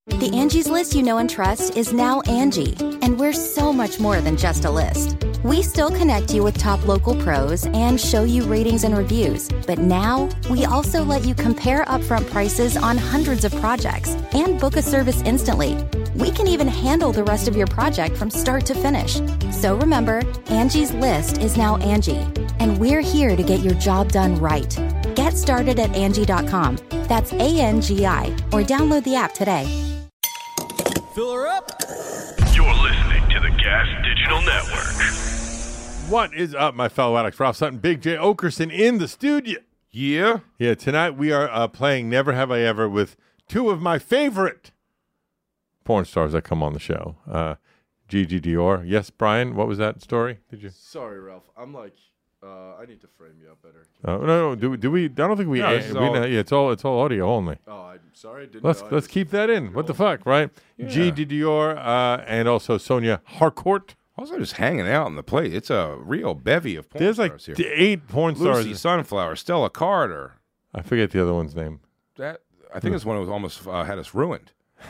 The Angie's List you know and trust is now Angie, and we're so much more than just a list. We still connect you with top local pros and show you ratings and reviews, but now we also let you compare upfront prices on hundreds of projects and book a service instantly. We can even handle the rest of your project from start to finish. So remember, Angie's List is now Angie, and we're here to get your job done right. Get started at Angie.com. That's ANGI, or download the app today. Fill her up. You're listening to the Gas Digital Network. What is up, my fellow addicts? Ralph Sutton, Big J. Okerson in the studio. Yeah? Yeah, tonight we are playing Never Have I Ever with two of my favorite porn stars that come on the show. Gigi Dior. Yes, Brian, what was that story? Did you? Sorry, Ralph. I'm like, I need to frame you up better. No. Do we? I don't think we. No, it's all audio only. Oh, I'm sorry. Let's keep that in. What the fuck, right? Yeah. Gigi Dior and also Sonia Harcourt. Also, just hanging out on the plate. It's a real bevy of porn There's like stars here. 8 porn stars. Lucy Sunflower, Stella Carter. I forget the other one's name. I think it's one who almost had us ruined.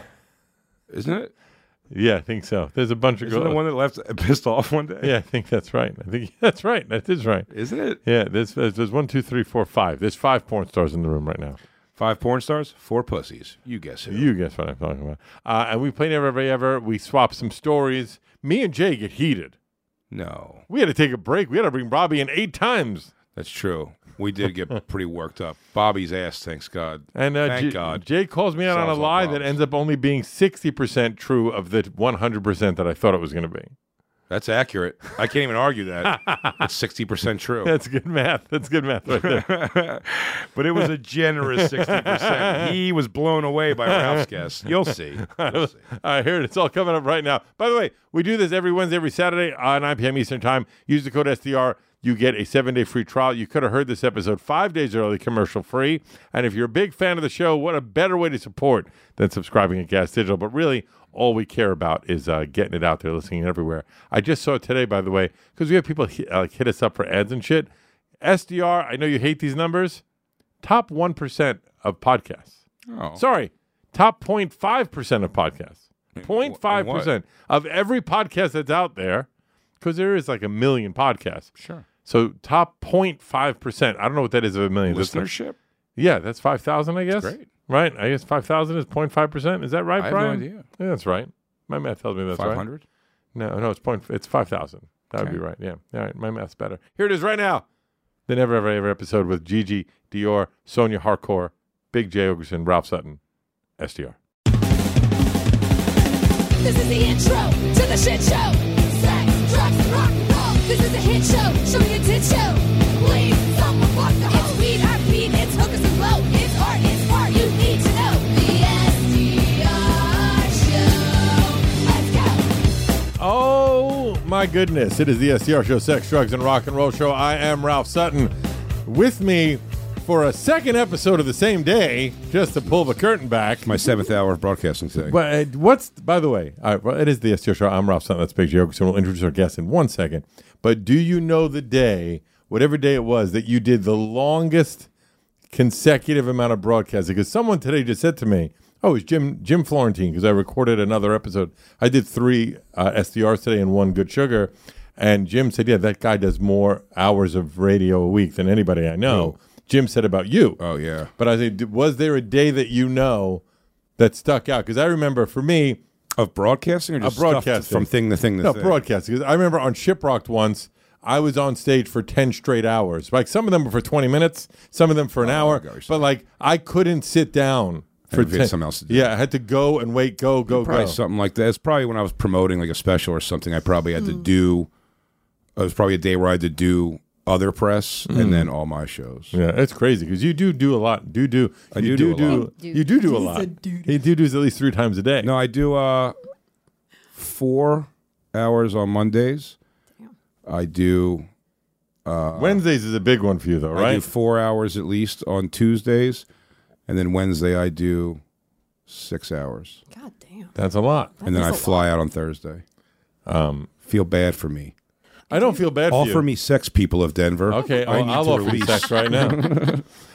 Isn't it? Yeah, I think so. There's a bunch of Isn't girls. the one that left pissed off one day? Yeah, I think that's right. I think that's right. That is right. Isn't it? Yeah, there's 1, 2, 3, 4, 5. There's 5 porn stars in the room right now. 5 porn stars, 4 pussies. You guess who? You guess what I'm talking about. And we play Never Have I Ever. We swap some stories. Me and Jay get heated. No. We had to take a break. We had to bring Bobby in 8 times. That's true. We did get pretty worked up. Bobby's ass, thanks God. And Thank God. Jay calls me out on a Solves all lie that problems. ends up only being 60% true of the 100% that I thought it was going to be. That's accurate. I can't even argue that. It's 60% true. That's good math. That's good math right there. But it was a generous 60%. He was blown away by Ralph's guess. You'll see. You'll see. All right, here it is. It's all coming up right now. By the way, we do this every Wednesday, every Saturday, 9 p.m. Eastern Time. Use the code SDR. You get a 7-day free trial. You could have heard this episode 5 days early, commercial free. And if you're a big fan of the show, what a better way to support than subscribing at Gas Digital. But really, all we care about is getting it out there, listening everywhere. I just saw it today, by the way, because we have people hit us up for ads and shit. SDR, I know you hate these numbers. Top 1% of podcasts. Oh. Sorry, top 0.5% of podcasts. 0.5% of every podcast that's out there, because there is like a million podcasts. Sure. So top 0.5%. I don't know what that is of a million. Listenership? Yeah, that's 5,000, I guess. That's great. Right? I guess 5,000 is 0.5%. Is that right, I have Brian? no idea. Yeah, that's right. My math tells me that's 500? right. No, it's 5,000. That would Okay. be right. Yeah. All right, my math's better. Here it is right now. The Never Ever Ever episode with Gigi Dior, Sonia Harcourt, Big J. Ogerson, Ralph Sutton, SDR. This is the intro to the shit show. Sex, drugs, and rock and roll. This is a hit show. Show me a tit show. Please, someone fuck the hoe. It's weed, I beat, it's hookers and blow. It's art, you need to know. The SDR show. Let's go. Oh, my goodness. It is the SDR show, Sex, Drugs, and Rock and Roll show. I am Ralph Sutton. With me for a second episode of the same day, just to pull the curtain back. My 7th hour of broadcasting today. But by the way, all right, well, it is the SDR show. I'm Ralph Sutton. That's Big J. Ogerson. We'll introduce our guest in 1 second. But do you know the day, whatever day it was, that you did the longest consecutive amount of broadcasting? Because someone today just said to me, oh, it's Jim Florentine, because I recorded another episode. I did 3 SDRs today and 1 Good Sugar. And Jim said, yeah, that guy does more hours of radio a week than anybody I know. Jim said about you. Oh, yeah. But I said, was there a day that you know that stuck out? Because I remember for me, Of broadcasting or just broadcasting. stuff from thing to thing to no, thing? broadcasting. Because I remember on Shiprocked once, I was on stage for 10 straight hours. Like some of them were for 20 minutes, some of them for an hour. gosh. But like I couldn't sit down for If you had something else to do. Yeah, I had to go and wait, go. Probably something like that. It's probably when I was promoting like a special or something. I probably had to do. It was probably a day where I had to do other press and then all my shows. Yeah, it's crazy because you do a lot. You do a lot. You do a lot. He does at least 3 times a day. No, I do 4 hours on Mondays. I do. Wednesdays is a big one for you, though, right? I do 4 hours at least on Tuesdays, and then Wednesday I do 6 hours, God damn. That's a lot. and then I fly out on Thursday. Feel bad for me. I don't feel bad for you. Offer me sex, people of Denver. Okay, I need I'll to offer you release. sex right now.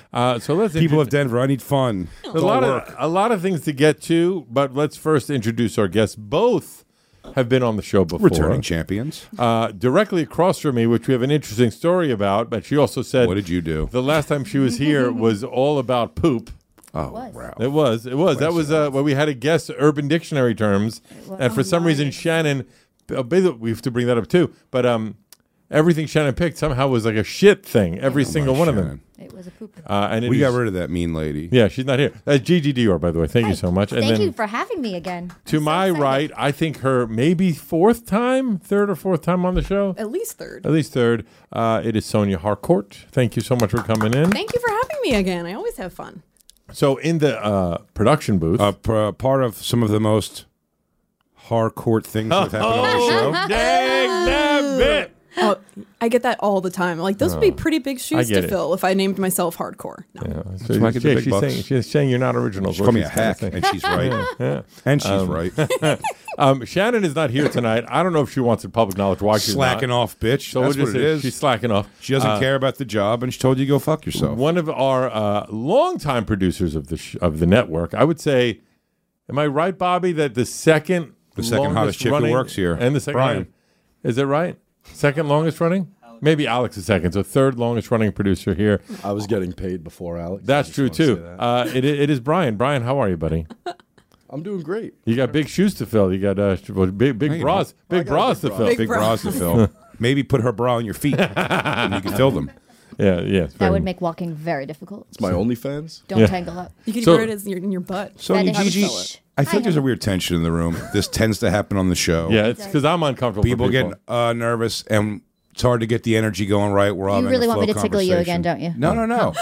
So let's People of Denver, I need fun. a lot of things to get to, but let's first introduce our guests. Both have been on the show before. Returning champions. Directly across from me, which we have an interesting story about, but she also said, What did you do? The last time she was here was all about poop. Oh, Ralph. It was. That was where we had to guess Urban Dictionary terms, and for some reason Shannon. We have to bring that up too, but everything Shannon picked somehow was like a shit thing. Every single one of them. It was a poop. And We got rid of that mean lady. Yeah, she's not here. That's Gigi Dior, by the way. Thank you so much. And Thank then you for having me again. to I'm so my excited. right, I think her maybe third or fourth time on the show. At least third. At least third. It is Sonia Harcourt. Thank you so much for coming in. Thank you for having me again. I always have fun. So in the production booth. Part of some of the most hardcore things that have happened on the show. Dang that bit. Oh, I get that all the time. Like, those would be pretty big I shoes get to it. fill if I named myself Hardcore. No. Yeah, That's why I get the big bucks. she's saying you're not original. She called me a hack, and she's right. Yeah. And she's right. Shannon is not here tonight. I don't know if she wants it public knowledge why she's Slacking not. off, bitch. So That's we'll what just it say is. She's slacking off. She doesn't care about the job, and she told you to go fuck yourself. One of our longtime producers of the network, I would say, am I right, Bobby, that the second hottest chick who running, works here, and the second Brian. is it right? Second longest running? Maybe Alex is second, so third longest running producer here. I was getting paid before Alex. That's I just true wanna say too. that. It is Brian. Brian, how are you, buddy? I'm doing great. You got big shoes to fill. You got big you bras, big bras to fill. Big Big bras to fill. Maybe put her bra on your feet, and you can fill them. Yeah. That would make walking very difficult. It's my OnlyFans. Don't Yeah. tangle up. You could So- wear it as in your butt. So, That is- Gigi, How to fill it. I think there's a weird tension in the room. This tends to happen on the show. Yeah, it's because I'm uncomfortable. People for get nervous, and it's hard to get the energy going right. We're all You having really a want me flow to tickle you conversation. again, don't you? No.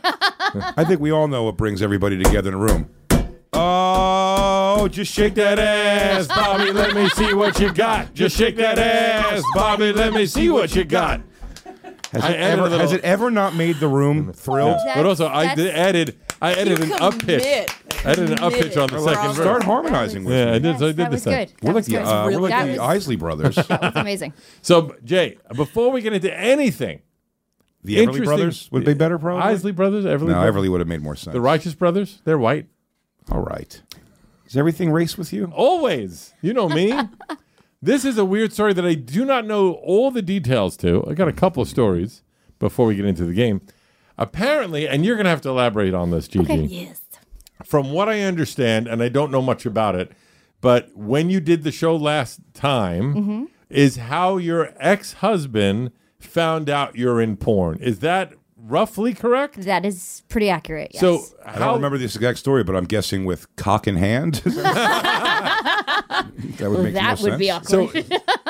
I think we all know what brings everybody together in a room. Oh, just shake that ass, Bobby, let me see what you got. Just shake that ass, Bobby, let me see what you got. Has it ever not made the room thrilled? But also, I added an You up pitch. commit. I did an up pitch on the Committed. second Start verse. harmonizing with Yeah, me. I did. So I Yes, did that this was time. good. We're like That the was Isley brothers. That was amazing. So Jay, before we get into anything, The Everly Interesting- brothers would be better, probably. Isley brothers, Everly No, brothers? Everly would have made more sense. The Righteous brothers, they're white. All right. Is everything race with you? Always. You know me. This is a weird story that I do not know all the details to. I got a couple of stories before we get into the game. Apparently, and you're going to have to elaborate on this, Gigi. Okay. Yes. From what I understand, and I don't know much about it, but when you did the show last time, is how your ex-husband found out you're in porn. Is that roughly correct? That is pretty accurate. Yes. So I don't remember the exact story, but I'm guessing with cock in hand. That would make that more would be sense. awkward.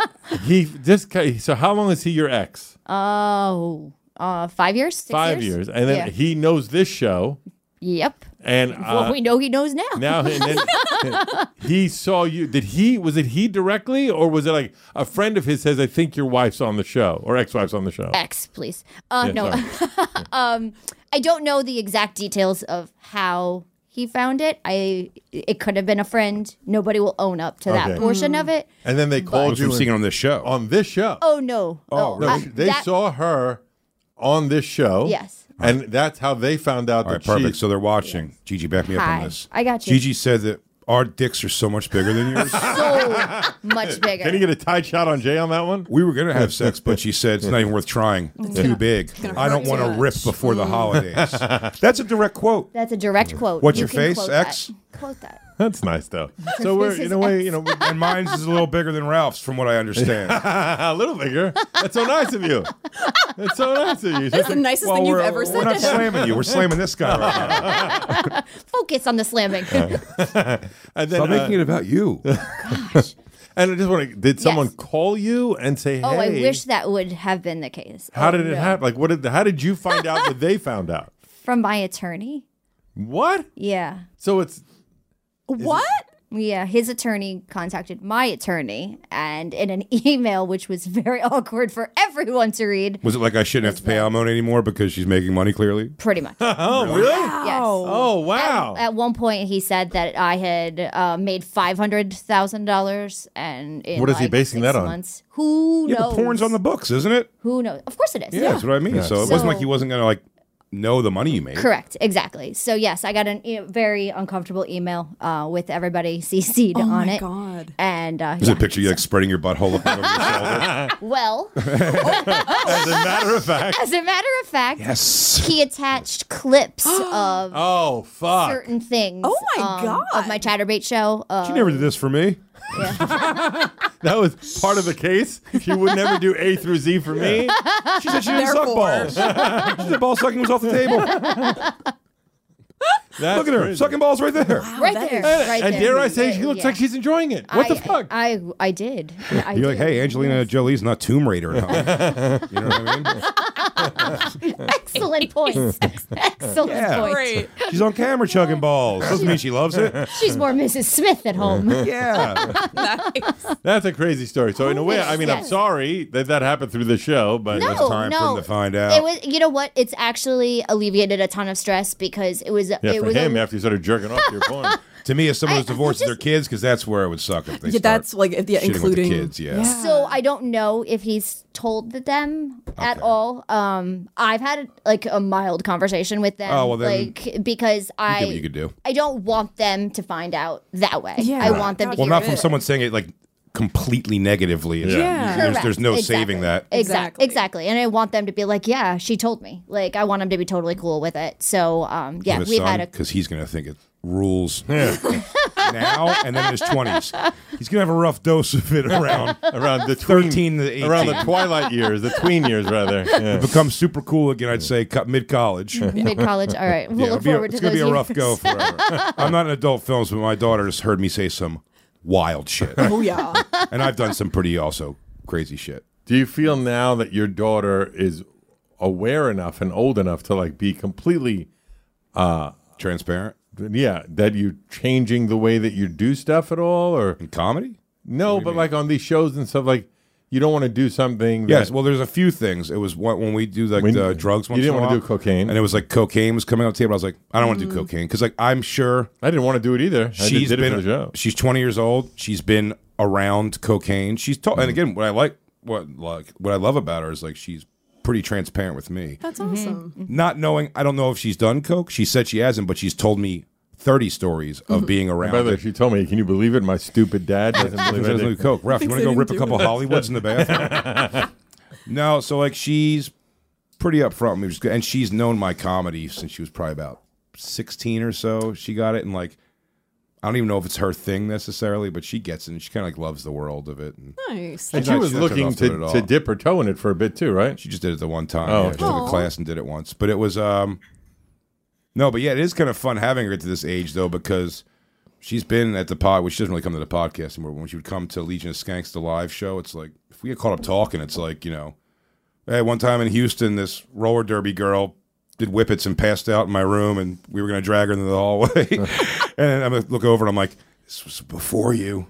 So how long is he your ex? 5 years. 6 5 years, and then Yeah. he knows this show, Yep. and Well, we know he knows now. now and then he saw you. Was it he directly, or was it like a friend of his says, "I think your wife's on the show," or ex-wife's on the show? X, please. Yeah, No. sorry. I don't know the exact details of how he found it. It could have been a friend. Nobody will own up to Okay. that portion of it. And then they called From you seeing it on this show. on this show. Oh no. Oh, really? They saw her on this show. Yes. And that's how they found out All right, that perfect. she. So they're watching. Gigi, back me up Hi. on this. I got you. Gigi said that our dicks are so much bigger than yours. So much bigger. Can you get a tight shot on Jay on that one? We were going to have sex, but she said it's not even worth trying. Too big. gonna I don't hurt want too to rip much. before the holidays. That's a direct quote. That's a direct quote. What's You your can face, quote X? that. Quote that. That's nice though. So we're This in is a way, X. And mine's is a little bigger than Ralph's, from what I understand. a little bigger. That's so nice of you. That's so nice of you. That's the nicest thing you've ever we're said not to him. slamming you. We're slamming this guy right now. Focus on the slamming. And then, Stop making it about you. and I just want to. Did someone Yes. call you and say, "Hey"? Oh, I wish that would have been the case. How Oh, did it no. happen? Like, how did you find out that they found out? From my attorney. What? Yeah. So it's What? Yeah, his attorney contacted my attorney, and in an email, which was very awkward for everyone to read, Was it like I shouldn't have to pay alimony anymore because she's making money, clearly? pretty much. oh really? Yes. Oh wow. At one point, he said that I had made $500,000, and in What is he like basing 6 that on? months, who Yeah, knows? but porn's on the books, isn't it? Who knows? Of course it is. Yeah, that's what I mean. So it wasn't like he wasn't going to like know the money you made. Correct, exactly. So yes, I got a very uncomfortable email with everybody CC'd on my it. God. And There's a picture of you like spreading your butthole up over your shoulder. well, As a matter of fact. as a matter of fact, Yes. he attached clips of Oh, fuck. certain things. Oh my God. Of my Chatterbait show. She never did this for me. That was part of the case. She would never do A through Z for me. She said she didn't suck Therefore. balls. She said ball sucking was off the table. That's Look at her. crazy. Sucking balls right there. right there, right And there. dare I say, she looks Yeah. like she's enjoying it. What the fuck? I did. I You're like, did. hey, Angelina Jolie's not Tomb Raider at home. You know what I mean? Excellent points. Excellent Yeah. points. Great. She's on camera chugging balls. Doesn't mean she loves it. She's more Mrs. Smith at home. Yeah. Nice. That's a crazy story. So in a way, I mean, I'm Yes. sorry that that happened through the show, but No, It's time for no. him to find out. It was. You know what? It's actually alleviated a ton of stress because it was. yeah, it for was him, a, after you started jerking off to your phone. To me, as someone who's I divorced their just- kids, because that's where it would suck if they Yeah, start that's like yeah, shitting including with the kids. Yeah. So I don't know if he's told them at all. I've had like a mild conversation with them. Oh, well, then like because You did what you could do. I don't want them to find out that way. Yeah. I want them to Well, hear not it. from someone saying it like completely negatively. It's- Yeah. There's Correct. no Exactly. saving that. Exactly. And I want them to be like, yeah, she told me. Like, I want them to be totally cool with it. So, yeah, we've had a. because he's going to think it rules now and then in his 20s. He's going to have a rough dose of it around Around the tween, 13 to 18. around the twilight years, the tween years, rather. Yeah. Become super cool again, I'd say, mid-college. Mid college. All right. We'll look forward to it's going to those be a rough years. go forever. I'm not in adult films, but my daughter has heard me say some wild shit. Oh yeah. And I've done some pretty also crazy shit. Do you feel now that your daughter is aware enough and old enough to like be completely, Transparent. yeah, that you're changing the way that you do stuff at all, or In comedy? no? But like on these shows and stuff, like you don't want to do something. Yes, that- well, there's a few things. It was when we do like the drugs once you didn't in a want to while, do cocaine. and it was like cocaine was coming on the table. I was like, I don't want to do cocaine because like I'm sure I didn't want to do it either. I just she's did it for been the show. she's 20 years old. She's been around cocaine. She's told, and again, what I love about her is like she's pretty transparent with me. That's awesome. Not knowing, I don't know if she's done coke. She said she hasn't, but she's told me 30 stories of being around By the way, it. she told me, can you believe it? My stupid dad doesn't She believe doesn't do it. coke. Ralph, you want to go they rip a didn't couple do it. Hollywoods in the bathroom? No, so like she's pretty upfront with me, which is good. And she's known my comedy since she was probably about 16 or so. She got it, and like I don't even know if it's her thing necessarily, but she gets it, and she kind of like loves the world of it. And Nice. And She's she not- was she's not looking turned off to it at to all. dip her toe in it for a bit too, right? she just did it the one time. Oh, Yeah, she took a Aw. class and did it once, but it was no, but yeah, it is kind of fun having her at this age though because she's been at the pod, which she doesn't really come to the podcast anymore. When she would come to Legion of Skanks, the live show, it's like if we get caught up talking, it's like hey, one time in Houston, this roller derby girl did whippets and passed out in my room, and we were going to drag her into the hallway. And I'm going to look over, and I'm like, this was before you.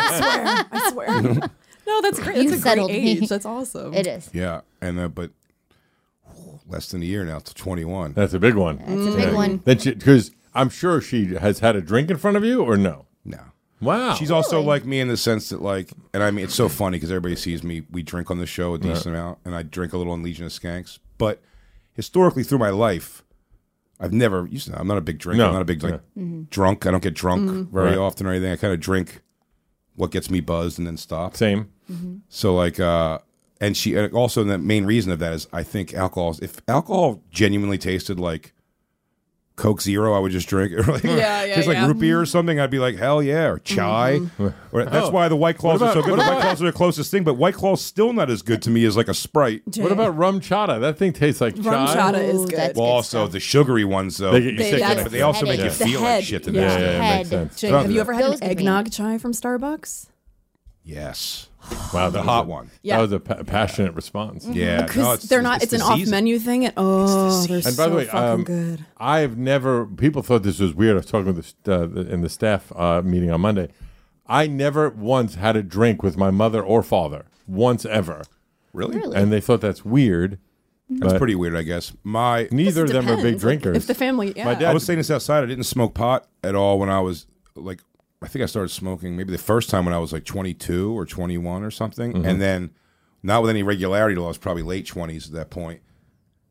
I swear. No, that's great. You That's a settled great me. age. That's awesome. It is. Yeah, and but less than a year now to 21. That's a big one. It's a big one. Because I'm sure she has had a drink in front of you, or no? No. Wow. She's also like me in the sense that, like, and I mean, it's so funny because everybody sees me. We drink on the show a decent amount, and I drink a little on Legion of Skanks. But historically, through my life, I've never. I'm not a big drinker. No. I'm not a big like drunk. I don't get drunk very Right. often or anything. I kind of drink what gets me buzzed and then stop. Same. So like, and she and also the main reason of that is I think alcohol. If alcohol genuinely tasted like Coke Zero, I would just drink it. Or like, Yeah, tastes like yeah. root beer or something. I'd be like, hell yeah, or chai. Or, that's why the White Claws What are so about- good. what The White about- Claws are the closest thing, but White Claw's still not as good to me as like a Sprite. What about rum chata? That thing tastes like Rum chai. chata is Ooh, good. that's Well, good also stuff. the sugary ones though, They get you They- sick. that's- but they also make you headache. feel The like head. shit. The Yeah. next Yeah, day. yeah, Head. makes sense. Jake, Don't have do you that. ever had Those an give me- eggnog chai from Starbucks? Yes, Wow, the that hot was a- one. Yeah. That was a passionate response. Yeah, Because no, they're not. It's the an season. off-menu thing. And they're And by the way, fucking good. I've never. People thought this was weird. I was talking with in the staff meeting on Monday. I never once had a drink with my mother or father once ever, Really? and they thought that's weird. That's But pretty weird, I guess. neither of them are big Depends. Like, drinkers. if the family, yeah. My dad- I was saying this outside. I didn't smoke pot at all when I was like, I think I started smoking maybe the first time when I was like 22 or 21 or something. And then not with any regularity till I was probably late 20s at that point.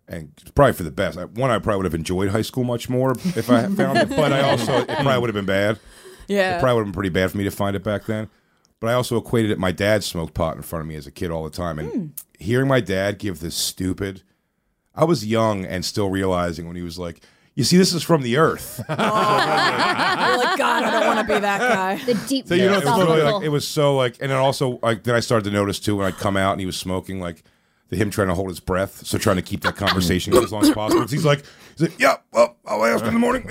And it's probably for the best. I probably would have enjoyed high school much more if I had found it, but it probably would have been bad. Yeah. It probably would have been pretty bad for me to find it back then. But I also equated it. My dad smoked pot in front of me as a kid all the time. And hearing my dad give this stupid, I was young and still realizing when he was like, you see, this is from the earth. You're like, God, I don't want to be that guy. The deep So you don't It was, really, philosophical. it was so like, and then also like, then I started to notice too when I'd come out and he was smoking, like him trying to hold his breath, so trying to keep that conversation going as long as possible. 'Cause he's like, yeah, well, I'll ask in the morning.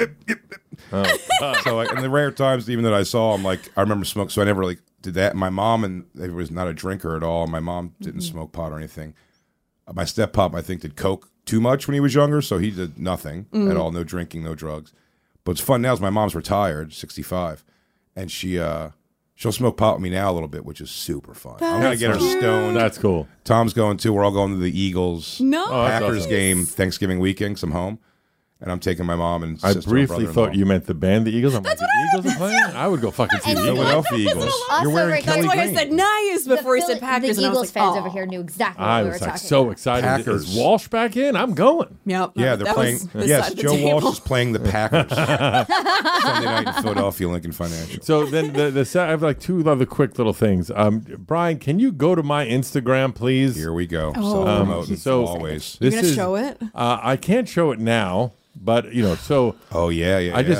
So like, and the rare times even that I saw him, like I remember smoke. So I never like did that. My mom and they was not a drinker at all. My mom didn't smoke pot or anything. My step pop, I think, did coke too much when he was younger, so he did nothing at all. No drinking, no drugs. But what's fun now is my mom's retired, 65, and she'll smoke pot with me now a little bit, which is super fun. I'm gonna get her stoned. That's cool. Tom's going too. We're all going to the Eagles No. Packers awesome. game Thanksgiving weekend. 'Cause I'm home, and I'm taking my mom and I sister and briefly brother-in-law. thought you meant the band, the Eagles. I'm like, the Eagles are playing? I would go fucking see And the you know Eagles. Philadelphia Eagles. Also You're wearing right Kelly That's why Green. I said nice before he said Packers. The and I was Eagles like, fans oh. over here knew exactly what I we were was talking like so about. excited. Packers. Is Walsh back in? I'm going. Yep. Yeah, they're that playing. Was this Yes, side of the Joe table. Walsh is playing the Packers Sunday night in Philadelphia, Lincoln Financial. So then I have like two other quick little things. Brian, can you go to my Instagram, please? Here we go. Oh, Self-promoting, so- always. You're This gonna is- show it? I can't show it now, but so Oh yeah.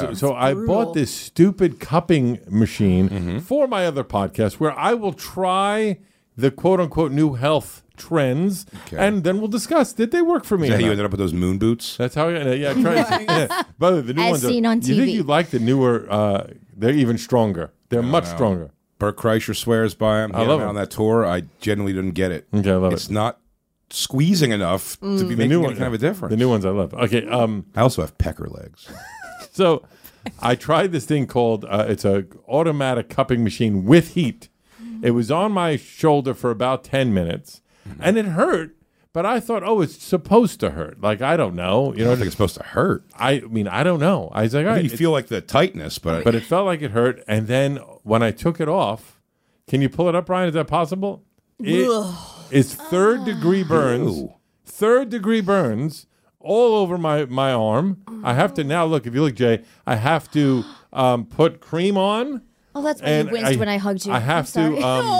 I brutal. bought this stupid cupping machine for my other podcast where I will try the quote unquote new health trends and then we'll discuss did they work for me. Is that or how you not? ended up with those moon boots? That's how I tried. Yeah. By the way, the new As ones seen on You think TV. you'd like the newer? They're even stronger. They're much stronger. Bert Kreischer swears by him. He had love him him. on that tour. I genuinely didn't get it. Okay, I love It's it. not squeezing enough to be making any kind of a difference. The new ones I love. Okay, I also have pecker legs. so I tried this thing called it's a automatic cupping machine with heat. It was on my shoulder for about 10 minutes, and it hurt. But I thought, oh, it's supposed to hurt. Like I don't know, I don't think it's supposed to hurt. I mean, I don't know. I was like, all I right, think you feel like the tightness, but but it felt like it hurt. And then when I took it off, can you pull it up, Brian? Is that possible? It is third-degree burns. Ew. Third-degree burns all over my arm. I have to now look. If you look, Jay, I have to put cream on. Oh, that's why And you winced when I hugged you. I I'm have sorry. to.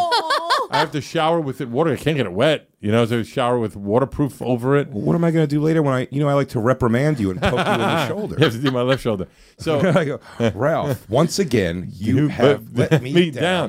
I have to shower with it water. I can't get it wet. So shower with waterproof over it. what am I going to do later when I like to reprimand you and poke you in the shoulder? You have to do my left shoulder. So I go, Ralph, once again, you have let me down.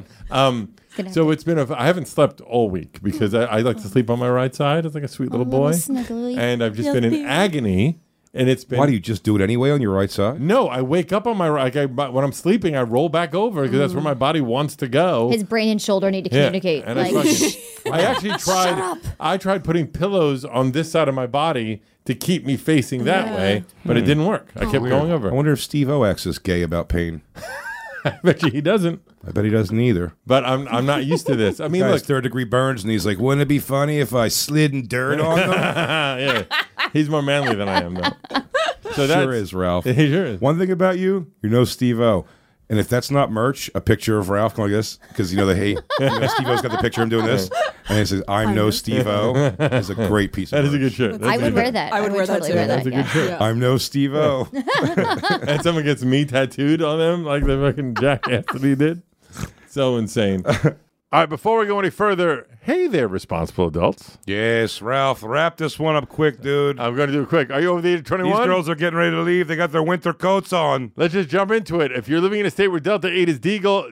So it's been I haven't slept all week because I like to sleep on my right side. It's like a sweet little boy. snuggly. And I've just been in agony. And it's been. Why do you just do it anyway on your right side? No, I wake up on my right. When I'm sleeping, I roll back over because that's where my body wants to go. His brain and shoulder need to Yeah, communicate. and like, I actually tried. I tried putting pillows on this side of my body to keep me facing that way, but it didn't work. I kept going I over. wonder if Steve Oax is gay about pain. I bet you he doesn't. I bet he doesn't either. But I'm not used to this. I mean, Guy's look, third-degree burns, and he's like, wouldn't it be funny if I slid in dirt on them? yeah, he's more manly than I am, though. So Sure is, Ralph. He sure is. One thing about you, you're no Steve-O. And if that's not merch, a picture of Ralph going like this, because they hate, Steve-O's got the picture of him doing this, and it says, I'm no Steve-O, is a great piece of That is a merch. good shirt. I would wear that. I would wear that totally too. wear that. That's a good yeah. shirt. Yeah. I'm no Steve-O. And someone gets me tattooed on them like the fucking jackass that he did. So insane. All right, before we go any further, hey there, responsible adults. Yes, Ralph, wrap this one up quick, dude. I'm going to do it quick. Are you over the age of 21? These girls are getting ready to leave. They got their winter coats on. Let's just jump into it. If you're living in a state where Delta 8 is Deagle.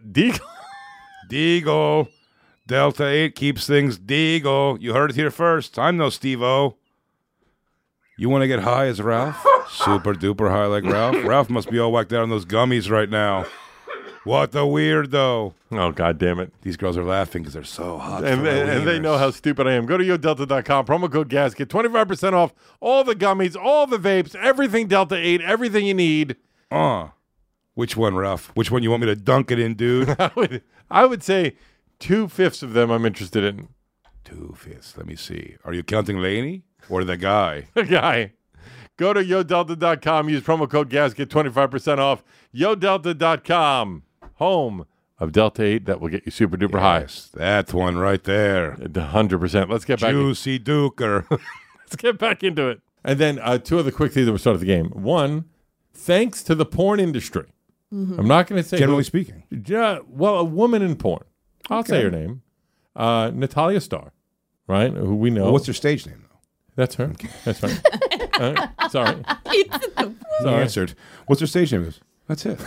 Deagle. Delta 8 keeps things Deagle. You heard it here first. I'm no Steve-O. You want to get high as Ralph? Super duper high like Ralph? Ralph must be all whacked out on those gummies right now. What a weirdo. Oh, God damn it. These girls are laughing because they're so hot. And for their they know wieners. how stupid I am. Go to yodelta.com, promo code GAS, get 25% off all the gummies, all the vapes, everything Delta 8, everything you need. Which one, Ralph? Which one you want me to dunk it in, dude? I would say 2/5 of them I'm interested in. 2/5. Let me see. Are you counting Laney or the guy? The guy. Go to yodelta.com, use promo code GAS, get 25% off. Yodelta.com, home of Delta 8 that will get you super duper high. Yes, that one right there. 100%. Let's get back. Juicy Duker. Let's get back into it. And then two other quick things that we start at the game. One, thanks to the porn industry. I'm not going to say Generally speaking. Yeah, well, a woman in porn. I'll say her name. Natalia Starr, right? Who we know. Well, what's her stage name, though? That's her. That's right. Sorry. You answered. What's her stage name? That's it.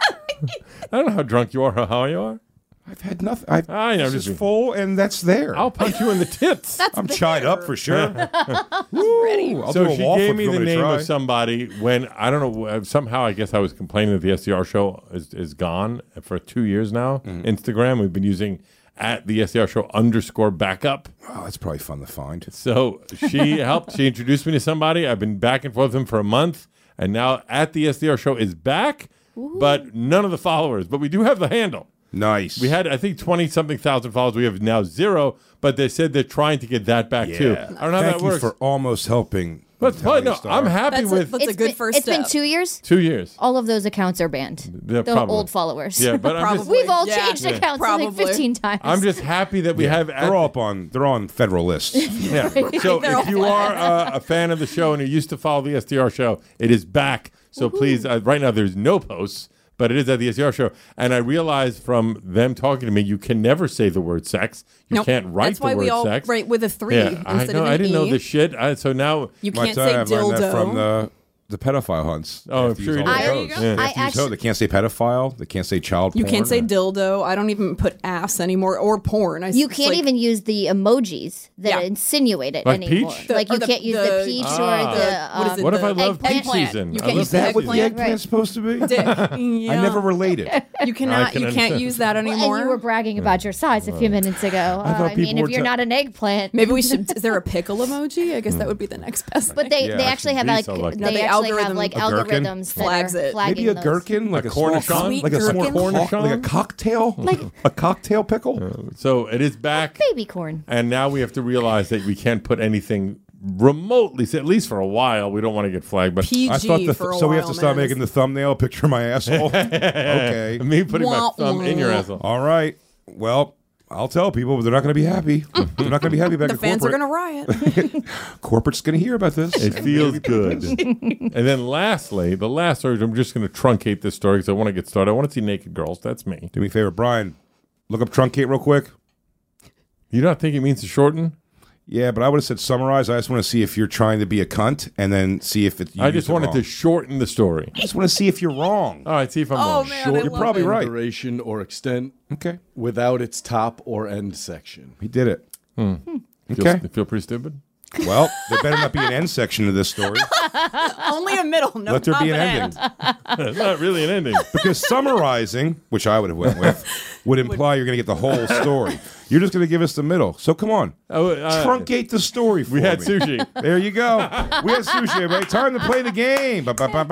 I don't know how drunk you are or how you are. I've had nothing. I know. This is full, and that's there. I'll punch you in the tits. I'm chied up for sure. Woo, I'll do So a she wall gave flip me if the you want me to name try. of somebody when, I don't know, somehow I guess I was complaining that the SDR show is gone for 2 years now. Mm-hmm. Instagram, we've been using at the SDR show _backup. Oh, that's probably fun to find. So she helped. She introduced me to somebody. I've been back and forth with him for a month. And now at the SDR show is back, but none of the followers. But we do have the handle. Nice. We had, I think, 20-something thousand followers. We have now 0, but they said they're trying to get that back too. I don't know how Thank that you works. for almost helping. But no, Star. I'm happy with That's a good first It's been step. 2 years. 2 years. All of those accounts are banned. Yeah, They're probably. old followers. Yeah, but Probably. We've all Yeah. changed Yeah. accounts Probably. like 15 times. I'm just happy that we have. They're all up on. They're on federal lists. Yeah. So if you are a fan of the show and you used to follow the SDR show, it is back. So please, right now there's no posts, but it is at the SDR show. And I realized from them talking to me, you can never say the word sex. You Nope. can't write That's the why word we all sex. write with a 3 Yeah, instead I know. of an I didn't know E. this shit. So now You My can't time, say I learned that from dildo. the pedophile hunts. Oh, I'm They have to sure use you all did. the There you codes. go. They I have to use actually- code. They can't say pedophile. They can't say child You porn. can't say dildo. I don't even put ass anymore or porn. You can't even use the emojis that Yeah. insinuate it Like anymore. peach? like you Or can't use the peach or the. what is it? What if I the love peach eggplant. season? You I can't love use Is that what the Eggplant, eggplant's right. supposed to be? Yeah. I never related. You cannot. can You understand. can't use that And anymore. you were bragging about your size a few minutes ago. I thought I mean, people if were you're ta- not an eggplant, Maybe we should. Is there a pickle emoji? I guess that would be the next best. but thing. they Yeah, actually it have should be like so like No, they the actually have algorithm- like A gherkin? algorithms that Flags are it. flagging Maybe a those. gherkin, like A a small cornichon? like a small Sweet cornichon? like a cocktail, a cocktail pickle. So it is back. Baby corn. And now we have to realize that we can't put anything remotely, at least for a while. We don't want to get flagged. But PG I thought for a so. We have while, to start man. making the thumbnail picture of my asshole. Okay. me putting my Wah, thumb in your wah. asshole. All right. Well, I'll tell people, but they're not going to be happy. They're not going to be happy back The at fans are corporate. going to riot. Corporate's going to hear about this. It feels good. And then lastly, the last story, I'm just going to truncate this story because I want to get started. I want to see naked girls. That's me. Do me a favor, Brian. Look up truncate real quick. You don't think it means to shorten? Yeah, but I would have said summarize. I just want to see if you're trying to be a cunt, and then see if it's. I just wanted to shorten the story. I just want to see if you're wrong. All right, see if I'm Oh wrong. man, I You're love probably it. right. Duration or extent Okay, without its top or end section. he did it. You Okay. feel pretty stupid? Well, there better not be an end section to this story Only a middle. No Let there top be an and ending. end. It's not really an ending. because summarizing, which I would have went with, would imply you're going to get the whole story. You're just going to give us the middle. So come on, truncate the story for We had me. sushi. There you go. We had sushi, everybody. Time to play the game.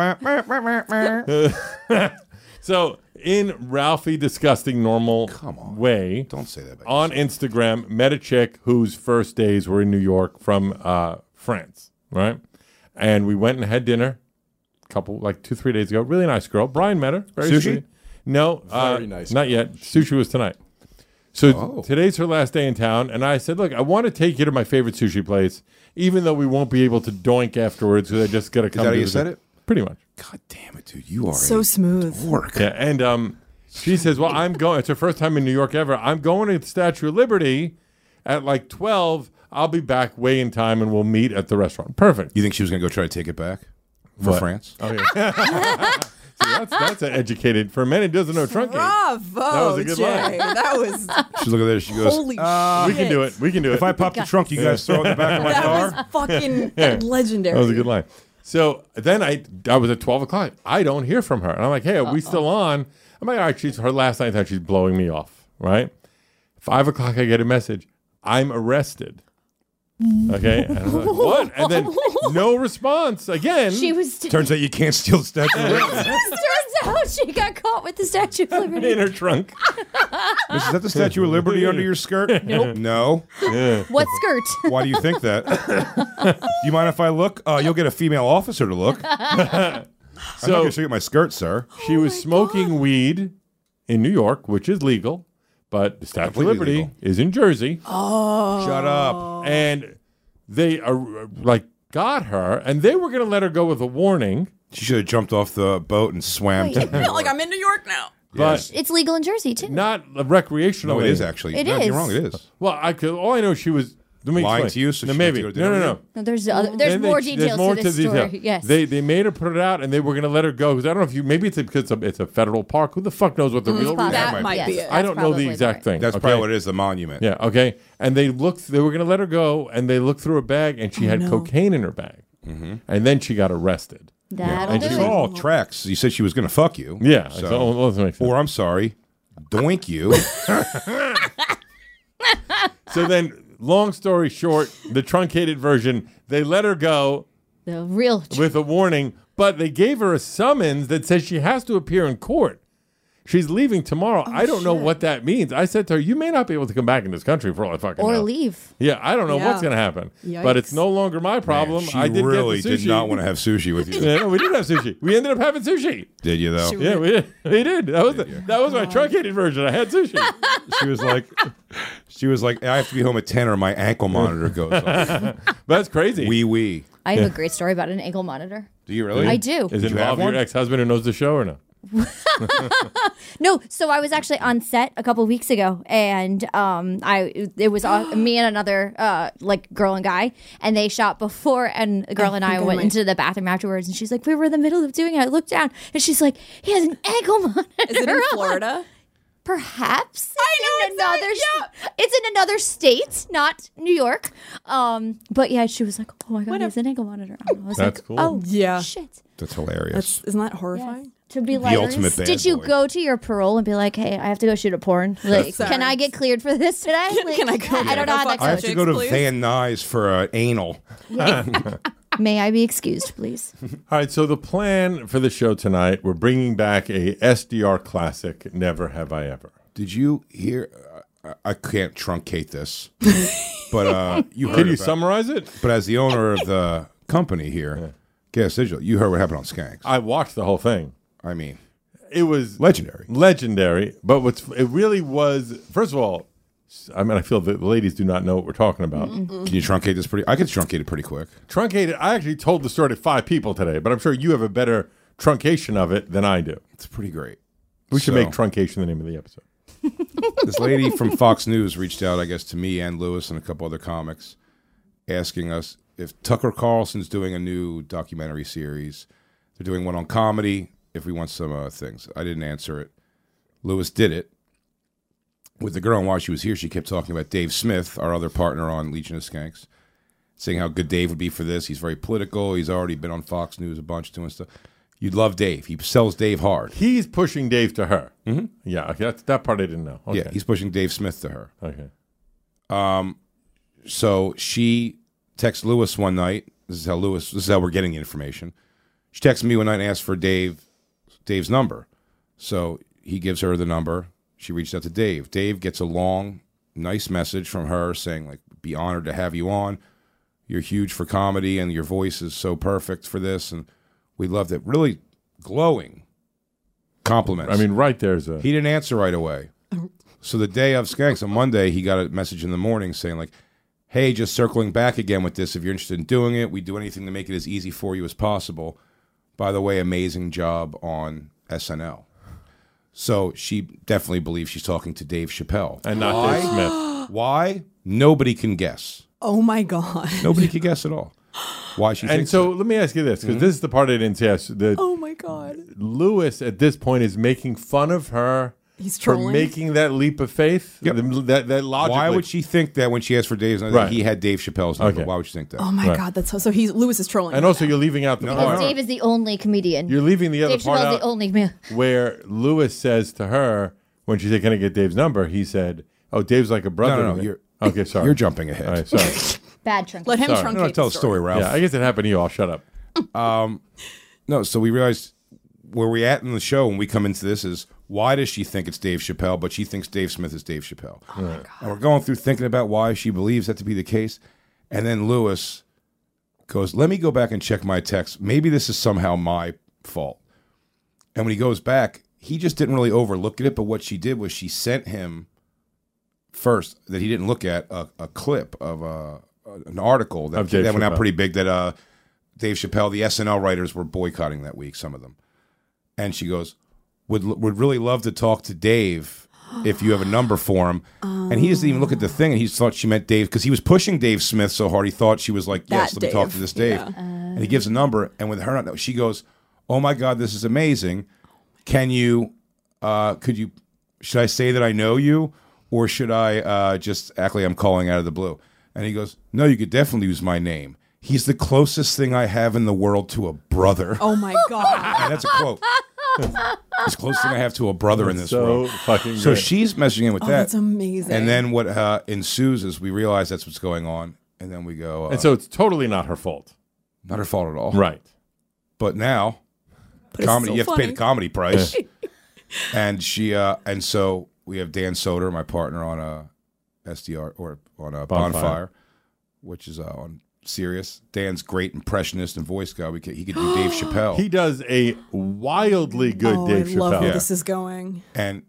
So in Ralphie disgusting normal way, Don't say that. About on Instagram, met a chick whose first days were in New York from France, right? And we went and had dinner a couple, like 2-3 days ago. Really nice girl. Brian met her. Very Sushi? sweet. No, Very nice not girl. yet. Sushi was tonight. So today's her last day in town, and I said, look, I want to take you to my favorite sushi place, even though we won't be able to doink afterwards because I just got to come that how to you the- said it? Pretty much. God damn it, dude. You are So smooth. work. Yeah, and she says, well, I'm going, it's her first time in New York ever. I'm going to the Statue of Liberty at like 12. I'll be back way in time and we'll meet at the restaurant. Perfect. You think she was going to go try to take it back for What? France? Oh, yeah. See, that's an educated, for a man who doesn't know truncate. Bravo, was a good Jay. line. That was She's looking at it. She goes, holy We can do it. We can do it. if I pop the trunk, you guys throw it in the back of my That car? was fucking legendary. That was a good line. So then I was at 12 o'clock. I don't hear from her. And I'm like, hey, are we still on? I'm like, all right, she's her last night, she's blowing me off, right? 5 o'clock, I get a message. I'm arrested. Okay. And I'm like, what? And then no response again. She was. Turns out you can't steal the Statue of Liberty. Turns out she got caught with the Statue of Liberty. in her trunk. Is that the Statue of Liberty under your skirt? Nope. No. What skirt? Why do you think that? Do you mind if I look? You'll get a female officer to look. I'm not So going to show you my skirt, sir. she was smoking weed in New York, which is legal, but the Statue of Completely Liberty legal. is in Jersey. Shut up. And they are like got her, and they were going to let her go with a warning. She should have jumped off the boat and swam. Wait. I feel like I'm in New York now. But It's legal in Jersey too. not recreationally. No, it is actually. It No, is. You're wrong. It is. Well, all I know, she was let me Lying explain. to you, so no, she maybe had to go to no, dinner with No, there's Then more there's details more to this the story. detail. Yes. They made her put it out, and they were going to let her go because I don't know if you maybe it's because it's a federal park. Who the fuck knows what the real possible. reason? That might be it. I don't know the exact thing. That's okay? probably what it is. The monument. Yeah. Okay. And they were going to let her go, and they looked through her bag, and she had cocaine in her bag, and then she got arrested. That'll And do she It's it. all tracks. You said she was going to fuck you. Yeah. So, So, let's make sense. or I'm sorry, doink you. So then, long story short, the truncated version, they let her go The real. with a warning, but they gave her a summons that says she has to appear in court. She's leaving tomorrow. I don't know what that means. I said to her, you may not be able to come back in this country for all I fucking Or know. leave. Yeah, I don't know Yeah. what's going to happen. But it's Yikes. no longer my problem. She I did really get the sushi. did not want to have sushi with you. Yeah, no, we did have sushi. We ended up having sushi. Did you though? Yeah, we did. We did. That was my truncated version. I had sushi. She was like, I have to be home at 10 or my ankle monitor goes off. That's crazy. Wee. I have a great story about an ankle monitor. Do you really? I do. Is Did it you have involve your one? ex-husband who knows the show or no? No, so I was actually on set a couple weeks ago, and it was me and another girl and guy, and they shot before, and a girl and I went into the bathroom afterwards, and she's like, we were in the middle of doing it. I looked down, and she's like, he has an ankle monitor. Is it in on." Florida? Perhaps it's in another state, not New York. But yeah, she was like, "Oh my god, he has an ankle monitor." I was That's like, cool. "Oh Yeah. shit!" That's hilarious. Isn't that horrifying? To be like, ultimate bad did you boy. go to your parole and be like, "Hey, I have to go shoot a porn. Like, Sorry. can I get cleared for this today? Like, Can I go- I don't know how that I have goes. to go to please? Van Nuys for anal. May I be excused, please? All right, so the plan for the show tonight, we're bringing back a SDR classic, Never Have I Ever. Did you hear? I can't truncate this, but you heard Can you about- summarize it? But as the owner of the company here, Gas Digital, you heard what happened on Skanks. I watched the whole thing. I mean, It was legendary. but it really was, first of all, I mean, I feel that the ladies do not know what we're talking about. Can you truncate this pretty? I could truncate it pretty quick. Truncated, I actually told the story to 5 people today, but I'm sure you have a better truncation of it than I do. It's pretty great. We should So- make truncation the name of the episode. This lady from Fox News reached out, I guess, to me and Lewis and a couple other comics, asking us if Tucker Carlson's doing a new documentary series. They're doing one on comedy. If we want some things, I didn't answer it. Lewis did it with the girl, and while she was here, she kept talking about Dave Smith, our other partner on Legion of Skanks, saying how good Dave would be for this. He's very political. He's already been on Fox News a bunch doing stuff. You'd love Dave. He sells Dave hard. He's pushing Dave to her. Mm-hmm. Yeah, okay, that part I didn't know. Okay. Yeah, he's pushing Dave Smith to her. Okay. So she texted Lewis one night. This is how we're getting the information. She texted me one night and asked for Dave's number. So he gives her the number. She reached out to Dave. Dave gets a long, nice message from her saying, like, be honored to have you on. You're huge for comedy and your voice is so perfect for this. And we loved it. Really glowing compliments. I mean, right there's a... He didn't answer right away. So the day of Skanks, on Monday, he got a message in the morning saying, like, hey, just circling back again with this. If you're interested in doing it, we do anything to make it as easy for you as possible. By the way, amazing job on SNL. So she definitely believes she's talking to Dave Chappelle. And not Dave Smith. Why? Nobody can guess. Oh my god. Nobody can guess at all. Why she And thinks so that. let me ask you this, because this is the part I didn't say. Oh my god. Lewis, at this point, is making fun of her He's for trolling. making that leap of faith. Yep. That logically. Why would she think that when she asked for Dave's number, Right. that he had Dave Chappelle's number? Okay. Why would she think that? Oh my Right. god, that's so he's Lewis is trolling. And her also, now. you're leaving out the No, part. no. Dave is the only comedian. You're leaving the other Dave part Chappelle's out the only man. where Lewis says to her, when she said, can I get Dave's number? He said, oh, Dave's like a brother. No, to me." you're- Okay, sorry. You're jumping ahead. All right, sorry. Bad trunk. Let him Sorry. truncate No, tell the the story, Ralph. Yeah, I guess it happened to you all. Shut up. No, so we realized where we at in the show when we come into this is why does she think it's Dave Chappelle, but she thinks Dave Smith is Dave Chappelle. Oh my God. And we're going through thinking about why she believes that to be the case. And then Lewis goes, let me go back and check my text. Maybe this is somehow my fault. And when he goes back, he just didn't really overlook at it, but what she did was she sent him first that he didn't look at a clip of an article Of that Dave went out Chappelle. pretty big that Dave Chappelle, the SNL writers were boycotting that week, some of them. And she goes, would really love to talk to Dave if you have a number for him. And he doesn't even look at the thing, and he thought she meant Dave because he was pushing Dave Smith so hard he thought she was like, yes, That let me talk to Dave. this Dave. Yeah. And he gives a number, and with her, she goes, oh my God, this is amazing. Can you, should I say that I know you, or should I just act like I'm calling out of the blue? And he goes, no, you could definitely use my name. He's the closest thing I have in the world to a brother. Oh my God. And that's a quote. It's the closest thing I have to a brother in this so world. fucking So great. she's messaging in with that. That's amazing. And then what ensues is we realize that's what's going on. And then we go, And so it's totally not her fault. not her fault at all. Right. But now, But it's comedy, so you have to pay the funny. comedy price. And and so we have Dan Soder, my partner on SDR or on Bonfire, which is on Sirius. Dan's great impressionist and voice guy. He could do Dave Chappelle. He does a wildly good Dave I love Chappelle. where Yeah. this is going. And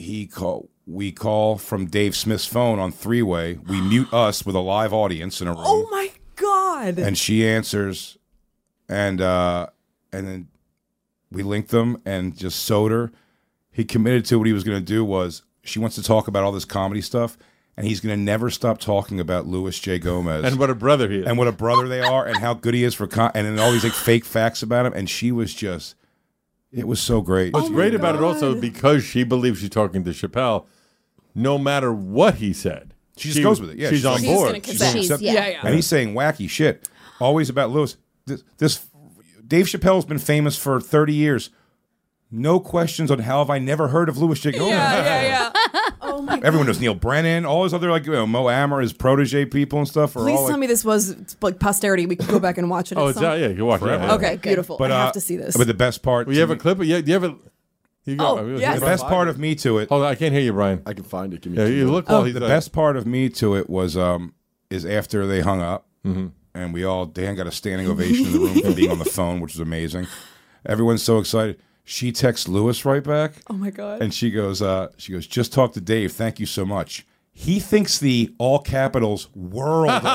we call from Dave Smith's phone on three-way. We mute us with a live audience in a room. Oh my God. And she answers, and then we link them, and just Soder, he committed to what he was going to do was she wants to talk about all this comedy stuff, and he's going to never stop talking about Louis J. Gomez. And what a brother he is. And what a brother they are, and how good he is for and then all these like fake facts about him. And she was just, it was so great. What's great about it also, because she believes she's talking to Chappelle, no matter what he said, She just goes with it. Yeah, she's on like, board. gonna consent. She's accept- yeah. And he's saying wacky shit, always about Louis. This Dave Chappelle's been famous for 30 years. No questions on how have I never heard of Louis J. Gomez. Yeah. Oh my God. Everyone knows Neil Brennan, all his other Mo Amer, his protege people and stuff. Are Please all tell like, me this was like posterity. We can go back and watch it. Oh, at it's some- yeah, you can watch it. Forever. Yeah. Okay, beautiful. But I have to see this. But the best part, Well, you have a clip? Yeah, do you have a? You go. Oh, yes. the best part of me to it. Hold on, I can't hear you, Brian. I can find it. Give me Yeah, two you minutes. look while he's The best part of me to it was is after they hung up, and Dan got a standing ovation in the room for being on the phone, which was amazing. Everyone's so excited. She texts Louis right back. Oh my God. And she goes, just talk to Dave. Thank you so much. He thinks the all capitals world of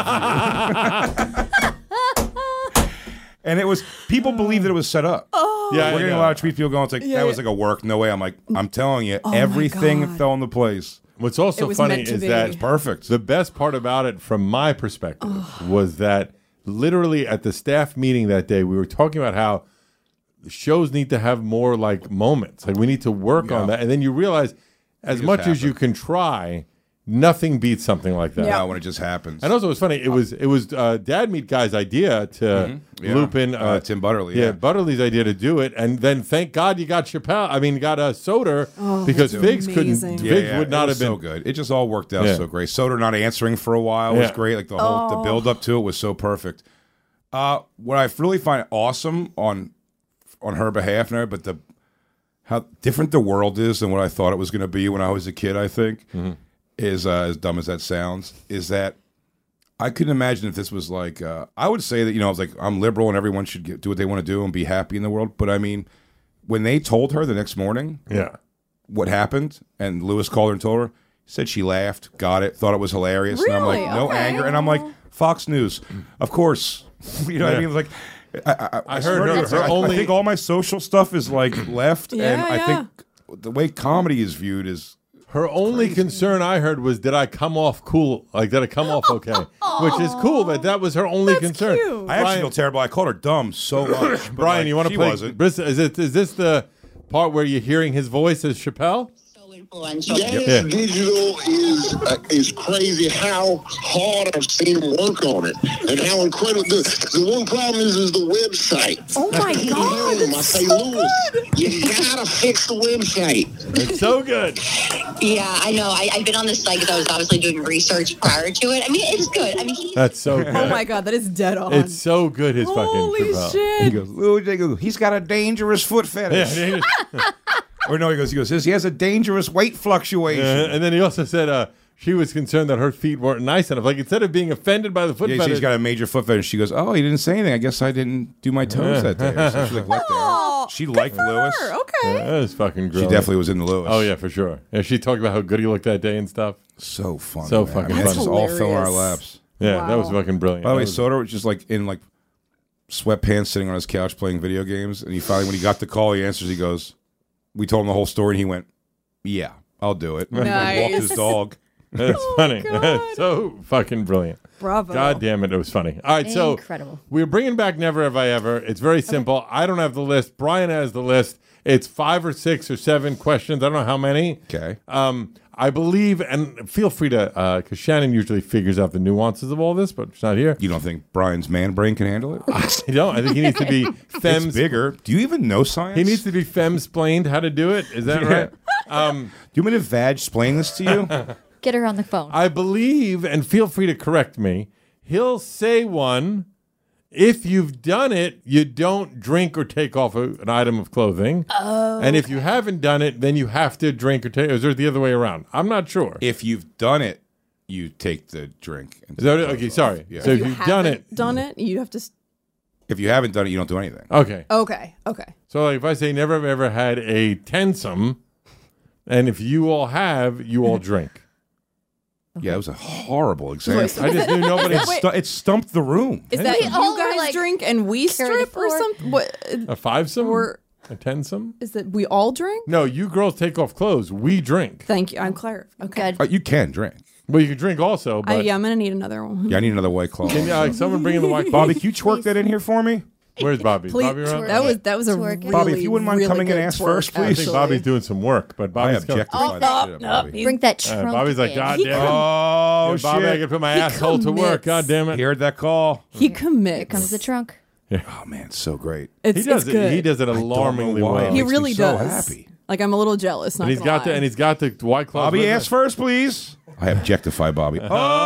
you. And it was, people believed that it was set up. Yeah, We're I getting a know. lot of tweets, people going, it's like, that was like a work. No way. I'm like, I'm telling you, my everything God. fell into place. What's also It was funny meant to is be. that It's Perfect. the best part about it, from my perspective, was that literally at the staff meeting that day, we were talking about how shows need to have more like moments. Like we need to work on that. And then you realize, as just much as happen. you can try, nothing beats something like that. Yeah. When it just happens. And also, it was funny. It was Dad Meat Guy's idea to loop in Tim Butterly. Yeah, Butterly's idea to do it, and then thank God you got Chappelle. I mean, got Soder because that's Figs amazing. couldn't. Figs would it not was have been so good. It just all worked out Yeah. so great. Soder not answering for a while was Yeah. great. Like the whole the build up to it was so perfect. What I really find awesome on her behalf, and everything, but how different the world is than what I thought it was going to be when I was a kid. I think is as dumb as that sounds. Is that I couldn't imagine if this was like I would say that I was like I'm liberal and everyone should do what they want to do and be happy in the world. But I mean, when they told her the next morning what happened, and Louis called her and told her, said she laughed, got it, thought it was hilarious, and I'm like, Really? no Okay. anger, and I'm like, Fox News, of course, you know what I mean? Like, I heard her I only- think all my social stuff is like left, and Yeah, I yeah. think the way comedy is viewed is Her only concern I heard was, did I come off cool? Like, did I come off okay? Which is cool, but that was her only concern. cute. I actually Brian- feel terrible. I called her dumb so much. but, Brian, like, you want to she play? wasn't. Is this the part where you're hearing his voice as Chappelle? So influential. Yeah. Digital is crazy how hard I've seen him work on it and how incredible. The one problem is the website. Oh my I keep God, hearing him. I it's say, so Louis, you gotta fix the website. It's so good. Yeah, I know. I've been on this site because I was obviously doing research prior to it. I mean, it's good. I mean, That's so good. Oh my God, that is dead on. It's so good. His Holy fucking Chappelle. He shit. goes, Louis J. Google, he's got a dangerous foot fetish. Yeah, Or no, he goes, he has a dangerous weight fluctuation. and then he also said she was concerned that her feet weren't nice enough. Like, instead of being offended by the foot Yeah, fetish, she's got a major foot fetish. She goes, oh, he didn't say anything. I guess I didn't do my toes that day. So she like left there. She liked Louis. Okay. that was fucking She great. definitely was into Louis. Oh yeah, for sure. Yeah, she talked about how good he looked that day and stuff. So fun. So man. fucking I mean, fun. It's just all fell in our Hilarious. laps. Yeah, that was fucking brilliant. By the way, That was- Soder was just like in like sweatpants sitting on his couch playing video games. And he finally, when he got the call, he answers, he goes, we told him the whole story and he went, yeah, I'll do it. And he walked his dog. That's funny. So fucking brilliant. Bravo. God damn it, it was funny. All right, so Incredible. we're bringing back Never Have I Ever. It's very simple. I don't have the list. Brian has the list. It's 5 or 6 or 7 questions. I don't know how many. Okay. I believe, and feel free to, because Shannon usually figures out the nuances of all this, but she's not here. You don't think Brian's man brain can handle it? I don't. I think he needs to be It's bigger. Do you even know science? He needs to be fem-splained how to do it. Is that right? Do you want me to vag-splain this to you? Get her on the phone. I believe, and feel free to correct me, he'll say one. If you've done it, you don't drink or take off an item of clothing. Oh. And if you haven't done it, then you have to drink or take. Or is it the other way around? I'm not sure. If you've done it, you take the drink. Is that it? Okay, sorry. Yeah. So if you've done it. You have to. If you haven't done it, you don't do anything. Okay. Okay. So like if I say never have ever had a tensum, and if you all have, you all drink. Yeah, it was a horrible example. I just knew nobody. It stumped the room. Is that We you all guys were, like, drink and we carried strip or forward. something? What A fivesome? Or- A tensome? is that? We all drink? No, you girls take off clothes. We drink. Thank you. I'm clear. Okay. Good. You can drink. Well, you can drink also, but Yeah, I'm gonna need another one. Yeah, I need another White Claw. can someone bring in the white Bobby, can you twerk that in here for me? Where's Bobby? Please, Bobby around? that was a Twerk it. really, Bobby, if you wouldn't mind really coming in good ass twerk, first, please. I think actually. Bobby's doing some work, but I Bobby's coming. objectify the shit out of Bobby. Bring that trunk Bobby's like, in. God damn it. Oh, Yeah, Bobby, I shit. can put my asshole to work. commits. God damn it. He heard that call. He commits. Here comes the trunk. Oh, man, it's so great. It's, He does it's it. good. He does it don't know alarmingly why. well. It He makes me really so does. happy. Like I'm a little jealous. Not And he's got the white claw. Bobby, ass first, please. I objectify Bobby.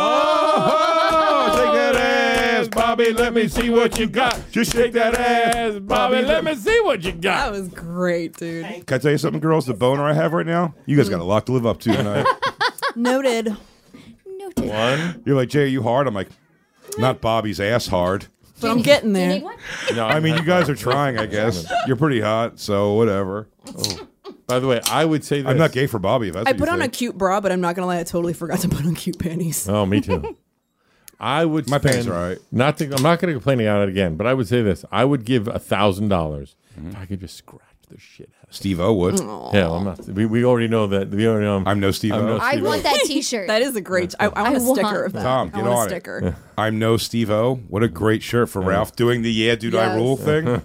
Oh, take that ass, Bobby. Let me see what you got. Just shake that ass, Bobby. Let me see what you That got. was great, dude. Can I tell you something, girls? The boner I have right now, you guys got a lot to live up to tonight. Noted. Noted. One. You're like, Jay, are you hard? I'm like, not Bobby's ass hard. But I'm getting Do you there. need one? No, I mean, you guys are trying, I guess. You're pretty hot, so whatever. By the way, I would say this. I'm not gay for Bobby, if that's I what you put on a think. cute bra, but I'm not gonna lie, I totally forgot to put on cute panties. Oh, me too. I would. My pants spend- are all right. I'm not going to complain about it again, but I would say this: I would give $1,000 if I could just scratch the shit out. Steve-O would. Yeah, well, I'm not. We already know that. We already know. I'm no Steve-O. I'm no I want that T-shirt. That is a great. I want I a sticker want of that. Tom, I get want on a it. sticker. I'm no Steve-O. What a great shirt for Ralph doing the "Yeah, dude, I Yes. rule" thing.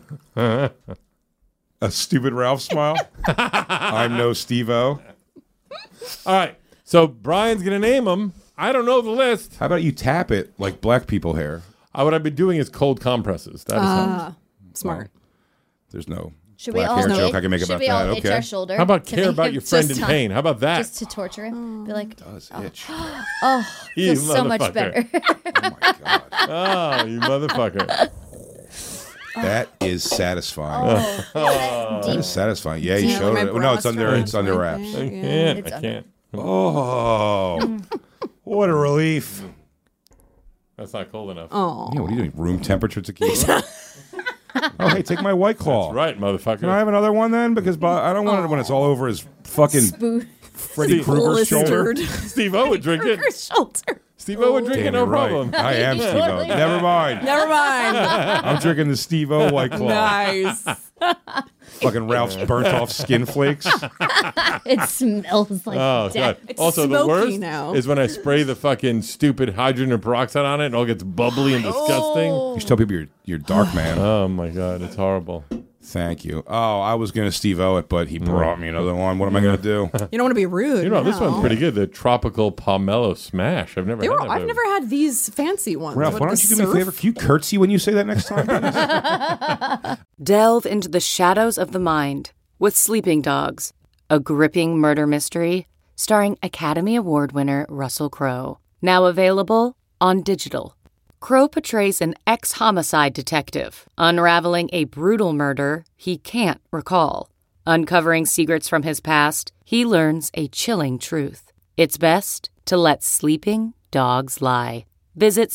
A stupid Ralph smile. I'm no Steve-O. All right. So Brian's going to name them. I don't know the list. How about you tap it like black people hair? What I've been doing is cold compresses. That is helped. Smart. There's no Should we black all hair itch- joke I can make should about we all that. itch Okay. our shoulder? How about to care make about him your friend just in on- pain? How about that? Just to torture him. Be like, Does itch. oh, You feels so much motherfucker. better. Oh my god. Oh, you motherfucker. That is satisfying. That is satisfying. Yeah, you Yeah, showed my it. Oh, no, bra it's under strap wraps. right I there. can't. It's I can't. Oh, what a relief. That's not cold enough. Oh, Yeah, what are you doing? Room temperature tequila? Oh, hey, take my White Claw. That's right, motherfucker. Can I have another one then? Because I don't want it when it's all over his fucking Smooth. Freddy Krueger's shoulder. blistered. Steve-O would drink it. Shoulder. Steve-O would drink it, Damn, no you're right. problem. I am Steve-O. Never mind. Never mind. I'm drinking the Steve-O White Claw. Nice. Fucking Ralph's burnt off skin flakes. It smells like Oh, death. God. It's Also, the smoky worst now. is when I spray the fucking stupid hydrogen peroxide on it and it all gets bubbly and disgusting. You should tell people you're dark, man. Oh, my God. It's horrible. Thank you. Oh, I was going to Steve-O it, but he brought me another one. What am I going to do? You don't want to be rude. You know, this now. one's pretty good. The Tropical Pomelo Smash. I've never They had were, that. I've but- never had these fancy ones. Ralph, What, why don't you do me a surf? favor? Can you curtsy when you say that next time? please? Delve into the shadows of the mind with Sleeping Dogs, a gripping murder mystery starring Academy Award winner Russell Crowe. Now available on digital. Crowe portrays an ex-homicide detective unraveling a brutal murder he can't recall. Uncovering secrets from his past, he learns a chilling truth. It's best to let sleeping dogs lie. Visit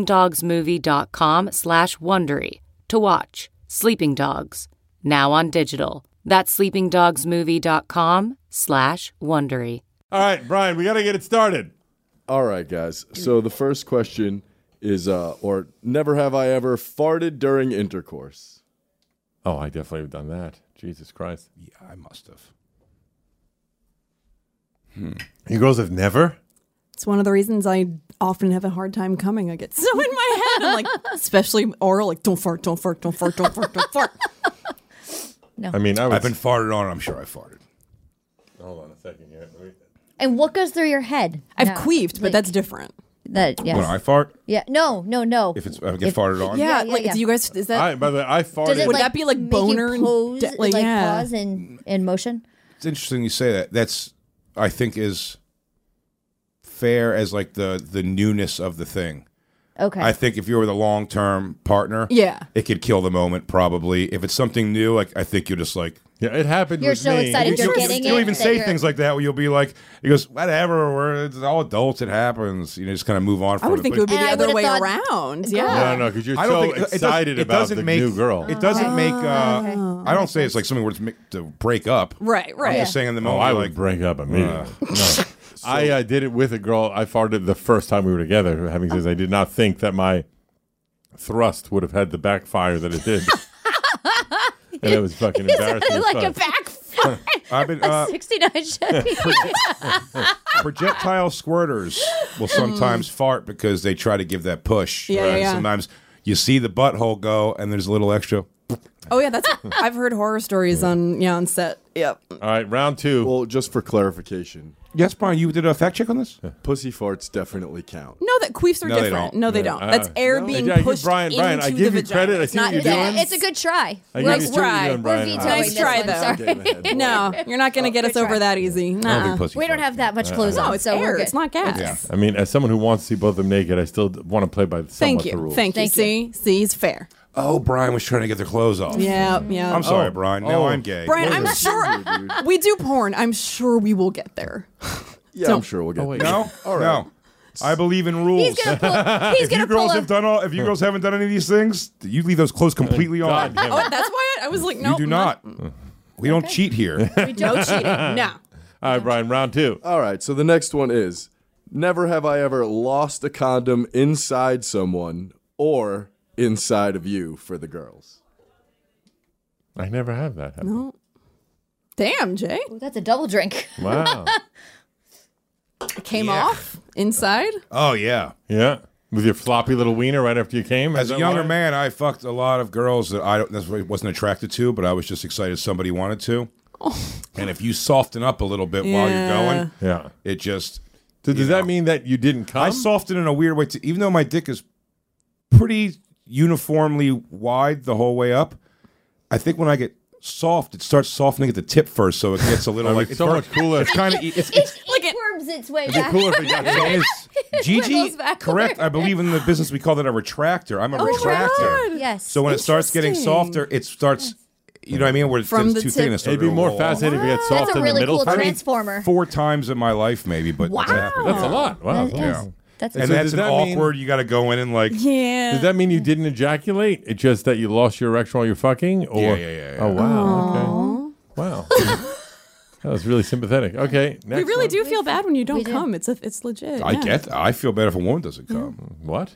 sleepingdogsmovie.com/Wondery to watch Sleeping Dogs, now on digital. That's sleepingdogsmovie.com/Wondery. All right, Brian, we got to get it started. All right, guys. So the first question is or never have I ever farted during intercourse. Oh, I definitely have done that. Jesus Christ. Yeah, I must have. You girls have never? It's one of the reasons I often have a hard time coming. I get so in my head. I'm like, especially oral, like, don't fart, don't fart, don't fart, don't fart, don't fart. No. I mean, I've been farted on. I'm sure I farted. Hold on a second here. And what goes through your head? I've No, queefed, but like, that's different. That yes. When I fart, Yeah. No. if I get farted on, Yeah, yeah, like, yeah. do you guys, is that, By the way, I farted. Does it Would that be like make boner you pose, and like, like yeah. pause in motion? it's interesting you say that. That's, I think, is fair as like the newness of the thing. Okay. I think if you were the long-term partner, Yeah. it could kill the moment probably. If it's something new, like I think you're just like, Yeah, it happened You're with so me. excited you're getting you'll it. even that say you're- things like that where you'll be like, he goes, whatever, we're it's all adults, it happens. You know, just kind of move on from I would it. think But it would be And the I other would've way thought- around. Girl. Yeah. No, because you're I don't so think it does- excited it about doesn't the make, new girl. It doesn't make, okay. I don't say it's like something where it's to break up. Right, I'm right. just saying in the Oh, moment, I you're would like, break up immediately. No. I did it with a girl. I farted the first time we were together. Having said, I did not think that my thrust would have had the backfire that it did. And it was fucking embarrassing. as like a fuck. backfire. I've been, A 69 Chevy. projectile squirters will sometimes fart because they try to give that push. Yeah, Right? yeah. Sometimes you see the butthole go and there's a little extra. Oh yeah, that's I've heard horror stories on set. Yep. All right, round two. Well, just for clarification, Yes, Brian, you did a fact check on this? pussy farts definitely count. No, that queefs are No, they different. don't. No, they don't. That's air no. being Yeah, I give pushed Brian- into Brian, I the give you vagina. credit. I It's see what not you're dead. doing. It's a good try. I Nice give you try. what you're doing, We're Brian. vetoing Nice this try, one, though. sorry. Game ahead. No, you're not going to get us Good over try. that easy. I don't Nah. think pussy We don't farts have that much clothes No, on, it's so air. we're good. It's not gas. Yeah. I mean, as someone who wants to see both of them naked, I still want to play by somewhat Thank the you. rules. Thank you. Thank you. See, it's fair. Oh, Brian was trying to get their clothes off. Yeah, yeah. I'm sorry, Oh. Brian. Now Oh. I'm gay. Brian, What I'm a sure dude. we do porn. I'm sure we will get there. Yeah, So- I'm sure we'll get wait. there. No? All right. No. I believe in rules. He's gonna pull. He's if you gonna girls pull. have done all, if you girls haven't done any of these things, you leave those clothes completely God on. damn Oh, it. that's why I was like, You no, do not. We don't cheat here. No cheating. No. All right, Brian, round two. All right, so the next one is never have I ever lost a condom inside someone or inside of you for the girls. I never have that happen. No. Damn, Jay. Ooh, that's a double drink. Wow. It came Yeah. off inside. Oh, yeah. Yeah. With your floppy little wiener right after you came? As Is a that younger why? man, I fucked a lot of girls that I don't necessarily wasn't attracted to, but I was just excited somebody wanted to. And if you soften up a little bit while you're Yeah. going, Yeah. it just. So does that mean that you didn't come? I soften in a weird way, too, even though my dick is pretty uniformly wide the whole way up. I think when I get soft, it starts softening at the tip first, so it gets a little I mean, like it's so much cooler. It's kind of it's It worms its way back. cooler if it got it is. Gigi, Wiggles backwards. correct. I believe in the business. We call that a retractor. I'm a Oh my retractor. God. Yes. So when it starts getting Interesting. softer, it starts. You know what I mean? Where it's From the too tip. thin. and It'd be more fascinating if it got soft That's a in really the middle. cool first. transformer. 4 times in my life, maybe, but Wow. it's happened. That's a lot. Wow. That- yes. That's And So that's does an that mean- awkward. You got to go in and like. Yeah. Does that mean you didn't ejaculate? It's just that you lost your erection while you're fucking? Or Yeah. Oh wow. Okay. Wow. That was really sympathetic. Okay. we Next really one. do feel bad when you don't We do. come. It's legit. I yeah. get that. I feel bad if a woman doesn't come. What?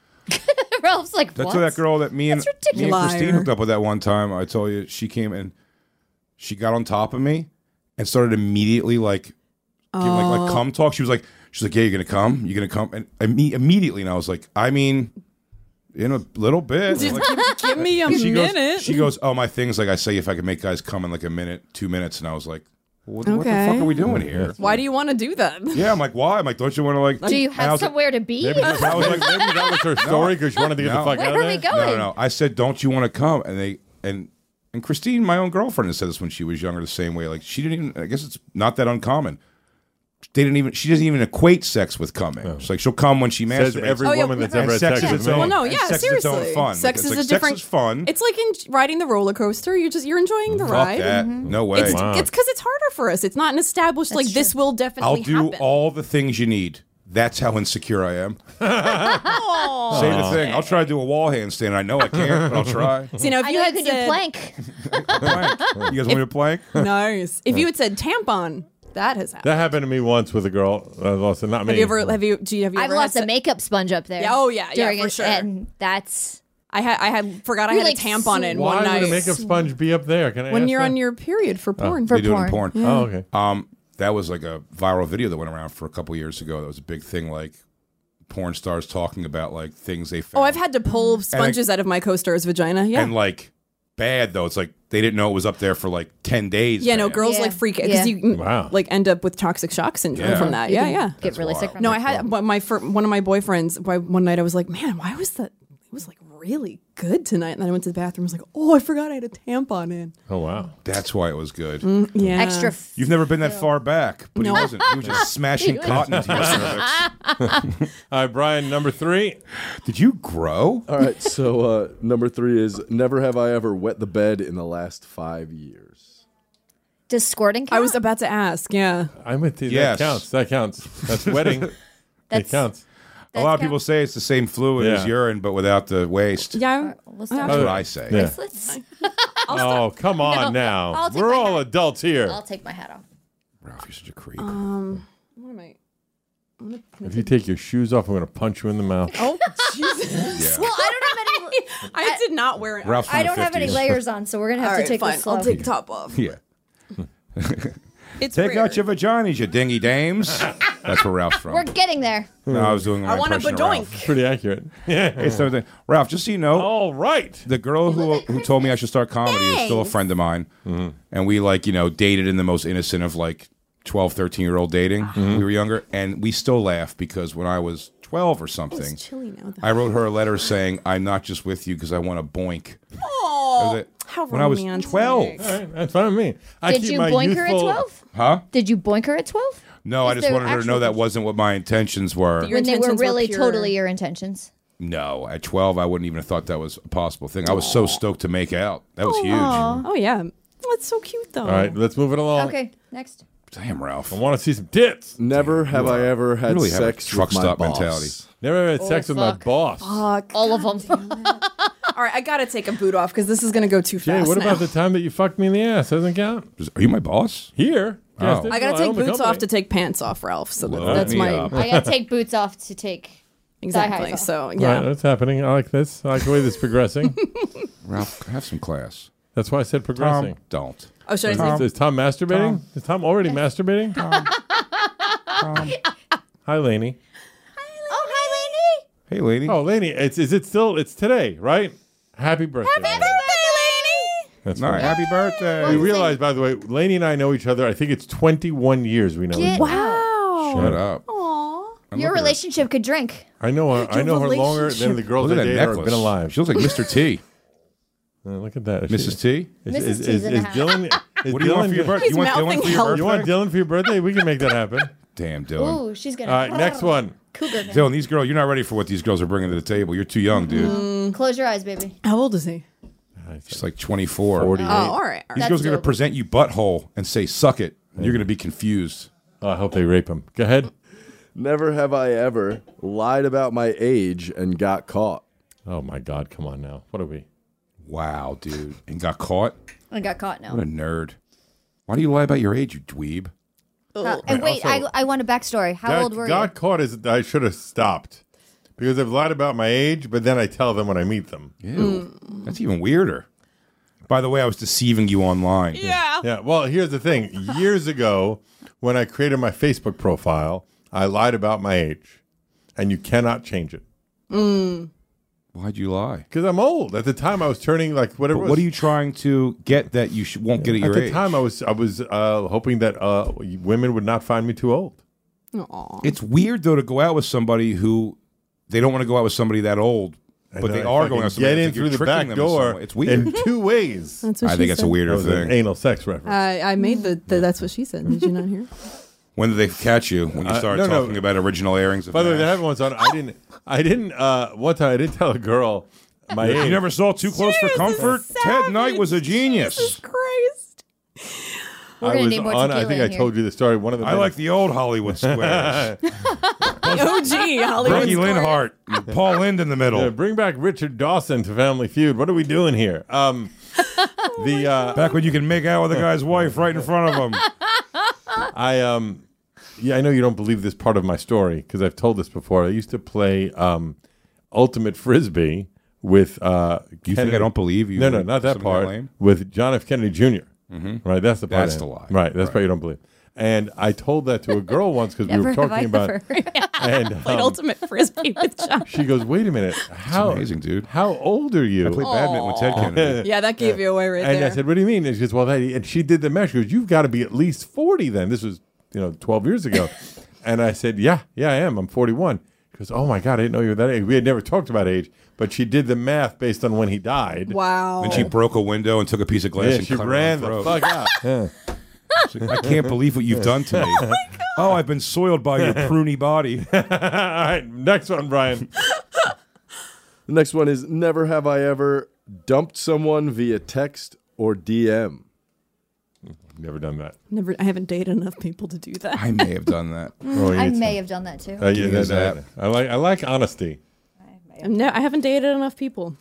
Ralph's like, That's what? what that girl that me and That's Christine ridiculous. hooked up with that one time. I told you she came and she got on top of me and started immediately like giving like cum talk. She's like, yeah, you're gonna come, and immediately, and I was like, I mean, in a little bit. Just Like, give me a minute. She goes, oh, my thing's like I say if I can make guys come in like a minute, 2 minutes, and I was like, what the Okay. fuck are we doing here? Why do you want to do that? Yeah, I'm like, why? I'm like, don't you want to like? Do you and I have was like, somewhere to be? Maybe, I was like, maybe that was her story because she wanted to get the No. fuck Where out are of we there. going? No. I said, don't you want to come? And they and Christine, my own girlfriend, has said this when she was younger the same way. Like she didn't even. I guess it's not that uncommon. She doesn't even equate sex with coming. She's like she'll come when she Says masturbates. every Oh, yeah. woman that's And ever had sex sex is with its me. own. Well, no, And yeah, sex is its own seriously. fun. Sex Like, is it's a like, different. Sex is fun. It's like riding the roller coaster. You're enjoying the Fuck ride. that. No way. It's Wow. because it's harder for us. It's not an established like this will definitely I'll do happen. all the things you need. That's how insecure I am. Say the thing. I'll try to do a wall handstand. I know I can't, but I'll try. So, you know, if I you know had you could do said, plank. Plank. You guys want me to plank? nice. If you had said tampon, That has happened. That happened to me once with a girl. I lost it. Not me. Have you I've ever lost had a makeup sponge up there. Yeah, oh, yeah, during for it, sure. And that's I had forgot I You're had like a tampon in Why one night. would a makeup sponge be up there? Can I when ask you're that? on your period for porn. They do it in porn. Yeah. Oh, okay. That was like a viral video that went around for a couple years ago. That was a big thing, like porn stars talking about like things they found. Oh, I've had to pull sponges out of my co-star's vagina. Yeah. And like bad though. It's like they didn't know it was up there for like 10 days. Yeah, no, man. girls like freak because you Wow. like end up with toxic shock syndrome from that. You Yeah, can yeah. get really sick from No, that. I had one of my boyfriends. One night I was like, man, why was that? It was like really good tonight. And then I went to the bathroom. I was like, oh, I forgot I had a tampon in. Oh wow, that's why it was good. Yeah, Extra. You've never been that far back, but No. he wasn't. He was just smashing cotton into your cervix. All right, Brian, number 3. Did you grow? All right, so number 3 is never have I ever wet the bed in the last 5 years. Does squirting count? I was about to ask. Yeah, I'm with you. Yes. That counts. That counts. That's wedding. It counts. A lot of people say it's the same fluid as Yeah. urine, but without the waste. yeah. Let's That's what I say. Yeah. let's Oh, come on No, now. I'll take We're my all hat. adults here. I'll take my hat off. Ralph, you're such a creep. What am I? If you take your shoes off, I'm going to punch you in the mouth. Oh, Jesus. Well, I don't have any. I did not wear it. Ralph's from I the don't have any 50s. layers on, so we're gonna have All to right, take fine. this slow. I'll take the top off. Yeah. It's Take rare. out your vaginas, you dingy dames. That's where Ralph's from. We're getting there. No, I was doing my I want a impression of badoink. Ralph. Pretty accurate. Yeah. It's something. Ralph, just so you know, All right. the girl who told me I should start comedy is still a friend of mine. And we dated in the most innocent of like 12, 13-year-old dating. We were younger. And we still laugh because when I was 12 or something, It's chilly now. I wrote her a letter saying, I'm not just with you because I want to boink. Oh, how when I was romantic. 12. All right. That's fine with me. I Did keep you my boink her at youthful- 12? Huh? Did you boink her at 12? No, I Is just there wanted her to know actual- that wasn't what my intentions were. Your When they were intentions were really pure. totally your intentions. No, at 12, I wouldn't even have thought that was a possible thing. I was so stoked to make out. That was huge. Oh yeah, that's so cute though. All right, let's move it along. Okay, next. Damn, Ralph. I want to see some tits. Never have I ever had really have a sex truck with my stop boss. mentality. Never had sex with my fuck. boss. Fuck. All of them. All right, I gotta take a boot off because this is gonna go too Jay, fast. what now. about the time that you fucked me in the ass? Doesn't count. Are you my boss? Here. Oh. Yes, I this gotta is take my boots company. off to take pants off, Ralph. So Load that's me my up. I gotta take boots off to take exactly. Thigh-highs off. So All yeah, right, that's happening. I like this. I like the way this is progressing. Ralph, have some class. That's why I said progressing. Don't. oh should I say? Is Tom masturbating? Is Tom already masturbating? Hi, Lainey. Oh, hi, Hey, lady. Oh, Lainey, it's today, right? Happy birthday. Lainey. That's All right, right. happy birthday. We realize, by the way, Lainey and I know each other. I think it's 21 years we know each other. Wow. Shut up. Your relationship could drink. I know her. I know her longer than the girls Look at I that date or have necklace. been alive. She looks like Mr. T. Look at that. Mrs. T? Mrs. T's in the house. Dylan? Is What do you want for your Dylan- birthday? He's You want Dylan mouthing for your help. birthday? You want Dylan for your birthday? We can make that happen. Damn, Dylan. Ooh, she's gonna. All right, next one. Cougar. Dylan, these girls, you're not ready for what these girls are bringing to the table. You're too young, dude. Close your eyes, baby. How old is he? She's like 24. 48. Oh, all right. These That's girls are going to doable. present you butthole and say, suck it. And you're going to be confused. Oh, I hope they rape him. Go ahead. Never have I ever lied about my age and got caught. Oh, my God. Come on now. What are we? Wow, dude. And got caught? I got caught now. What a nerd. Why do you lie about your age, you dweeb? And wait, also- I want a backstory. How old were you? Got caught is I should have stopped because I've lied about my age, but then I tell them when I meet them. Ew. That's even weirder. By the way, I was deceiving you online. Yeah. Well, here's the thing. Years ago, when I created my Facebook profile, I lied about my age, and you cannot change it Why'd you lie? because I'm old. At the time, I was turning like whatever. But it was. what are you trying to get that you won't get at your At the age? time, I was hoping that women would not find me too old. It's weird, though, to go out with somebody who they don't want to go out with somebody that old, but they are going out with somebody. Get in It's like you're through the tricking back them in some door. way. It's weird. in 2 ways. That's what I she think it's a said. That weirder was an thing. anal sex reference. I made the that's what she said. Did you not hear? When did they catch you? When you started no. talking about original airings of By the way, MASH? that happened once on. I didn't. One time, I did tell a girl my age. You never saw Too Close for Comfort? Ted Knight was a genius. Christ. We're I gonna was need more on. I tequila think I in here. told you the story. One of the I like the old Hollywood squares. The OG Hollywood. Ricky Square. Linhart, and Paul Lind in the middle. Yeah, bring back Richard Dawson to Family Feud. What are we doing here? Back when you can make out with a guy's wife right in front of him. Yeah, I know you don't believe this part of my story because I've told this before. I used to play ultimate frisbee with. You think I don't believe you? No, not that something part. lame? With John F. Kennedy Jr. Right, that's the part. That's the lie. Right, that's the part you don't believe. And I told that to a girl once because we were Never have I talking about. ever. And Played ultimate frisbee with John. she goes, "Wait a minute, how amazing, dude. How old are you?" I played badminton with Ted Kennedy. Yeah, that gave you away right And there. I said, "What do you mean?" And she goes, "Well, and she did the math. She goes, you've got to be at least 40 then." This was 12 years ago. And I said, yeah, I am. I'm 41. She goes, "Oh my God, I didn't know you were that age." We had never talked about age, but she did the math based on when he died. Wow. Then she broke a window and took a piece of glass Yeah, and she cut her ran own the throat. fuck out. Yeah. She's like, I can't believe what you've done to me. Oh, I've been soiled by your pruny body. All right, next one, Brian. The next one is never have I ever dumped someone via text or DM. Never done that. I haven't dated enough people to do that. I may have done that. Oh, I yeah, may have done that too. yeah, Is that- I like honesty. I haven't dated enough people.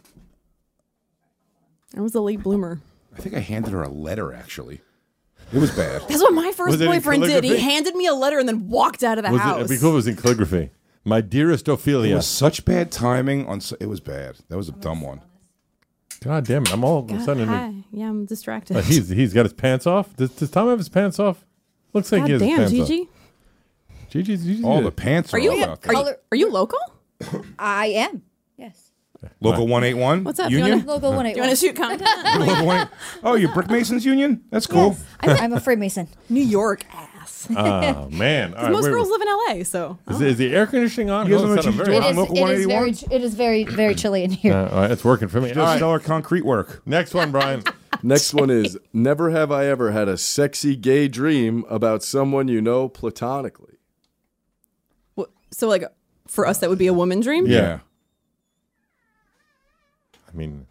I was a late bloomer. I think I handed her a letter, actually. It was bad. That's what my first Was it in boyfriend did. He calligraphy? handed me a letter and then walked out of the house. It'd be cool if it was in calligraphy. My dearest It Ophelia. was such bad timing. It was bad. That was a dumb one. God damn it! I'm all of a sudden. Hi. Yeah, I'm distracted. He's got his pants off. Does Tom have his pants off? Looks like God he has his damn, pants Gigi. off. Gigi's All the pants are all out there. Are you local? I am. Yes. Local 181? What's up? Union? Local 181. Do you want to shoot content? Local 181. Oh, you're Brick Masons Union? That's cool. I'm a Freemason. New York ass. Oh man! All right, Most wait, girls live in LA, so. Is the air conditioning on? You guys Oh, know it's what not you a do? very- Local 181? It is very chilly in here. all right, it's working for me. Just All right, stellar concrete work. next one, Brian. Next one is never have I ever had a sexy gay dream about someone you know platonically. So, like, for us, that would be a woman dream? Yeah. I mean,